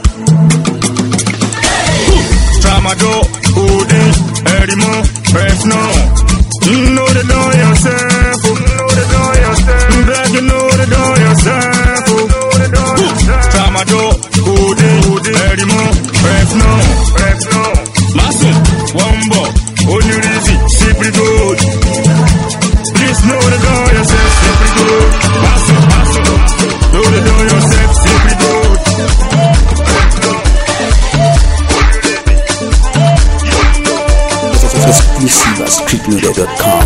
Tramadol, Ode, Erimo, press no. You know the door yourself. You know the door yourself. Black, you know the door yourself. Tramadol, Ode, Erimo, press no, press no. Massive, Wombo, Onirizi, simply good. Please know the door yourself, simply good. Massive, massive, know the door yourself, simply good. Exclusive at street loader dot com.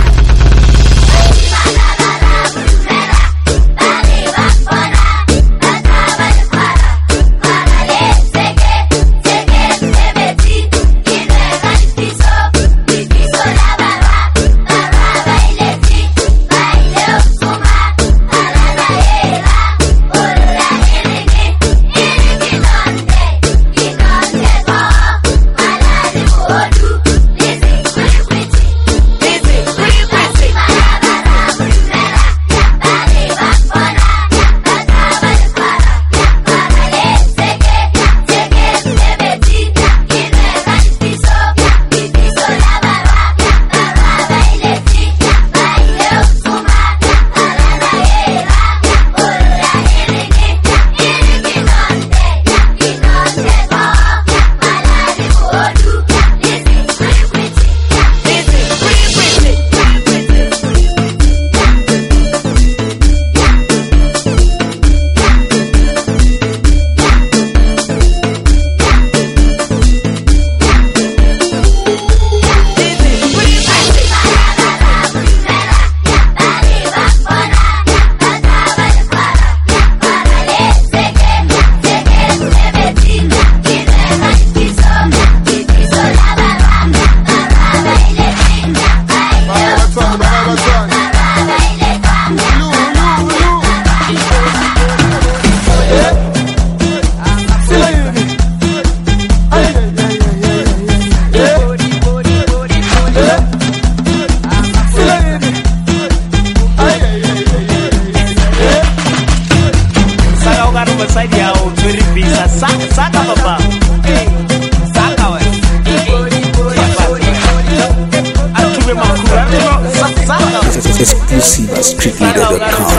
Exclusive at street loader dot com.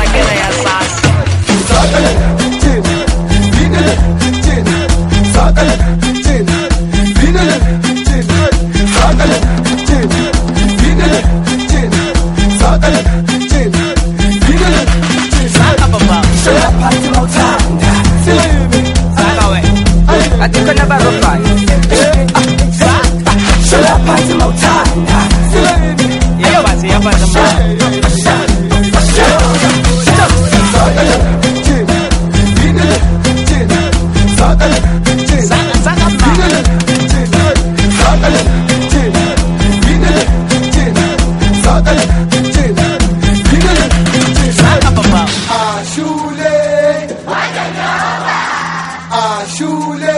I think I never reply. Ashule, Ashule,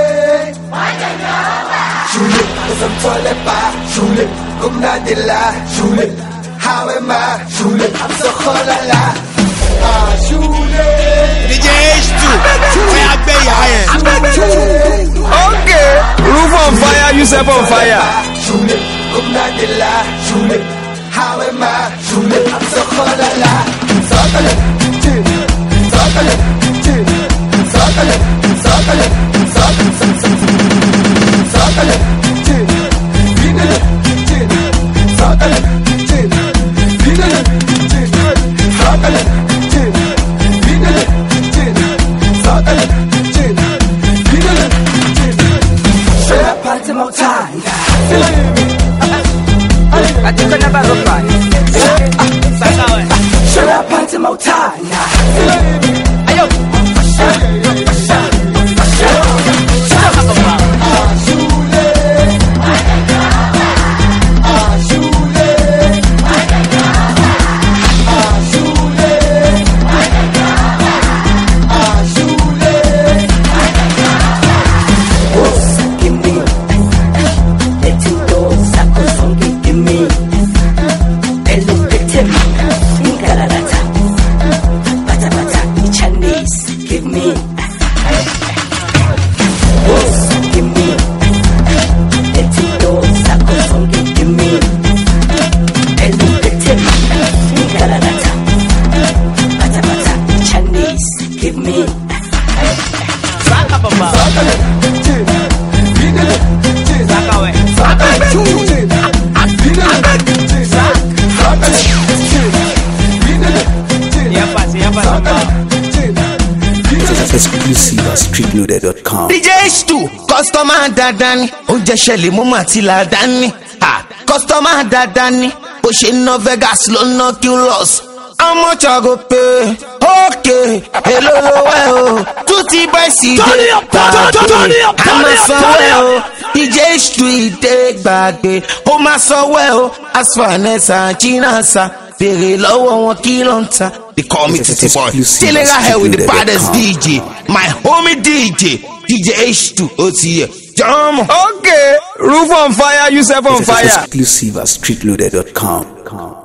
Shule, some toilet bar, Shule, Gumna Dilla, Shule, how am I? Shule, I'm so holala. Ashule, D J H two, where I pay your Okay, roof on fire, you set on fire. Shule, Gumna Dilla, Shule, how am I? Shule, I'm so holala. Sotale, Sotale, Sotale, Sotale, Sotale, Sotale, Vinale, Sotale, Vinale, Sotale, Vinale, Sotale, Vinale. Straight up party more time. I think I never go by. Straight up party more time. Ayo. Exclusive at street loaded dot com. D J H two, customer dadani, ó jẹ́ ṣẹlẹ̀ mú màtí la dání. Customer dadani, bó ṣe ná Vegas ló ná Curious. How much I go pay? Okay, hello, well, tutti by C J. I'm a so well, D J H two take back, oh my so well, as far as I'm China. They low on kilonta. They call me Titi Boy. Chilling ahead with the baddest D J, my homie D J, D J H two. O T A. Jam. Okay, roof on fire, you set on fire. Exclusive at street loaded dot com.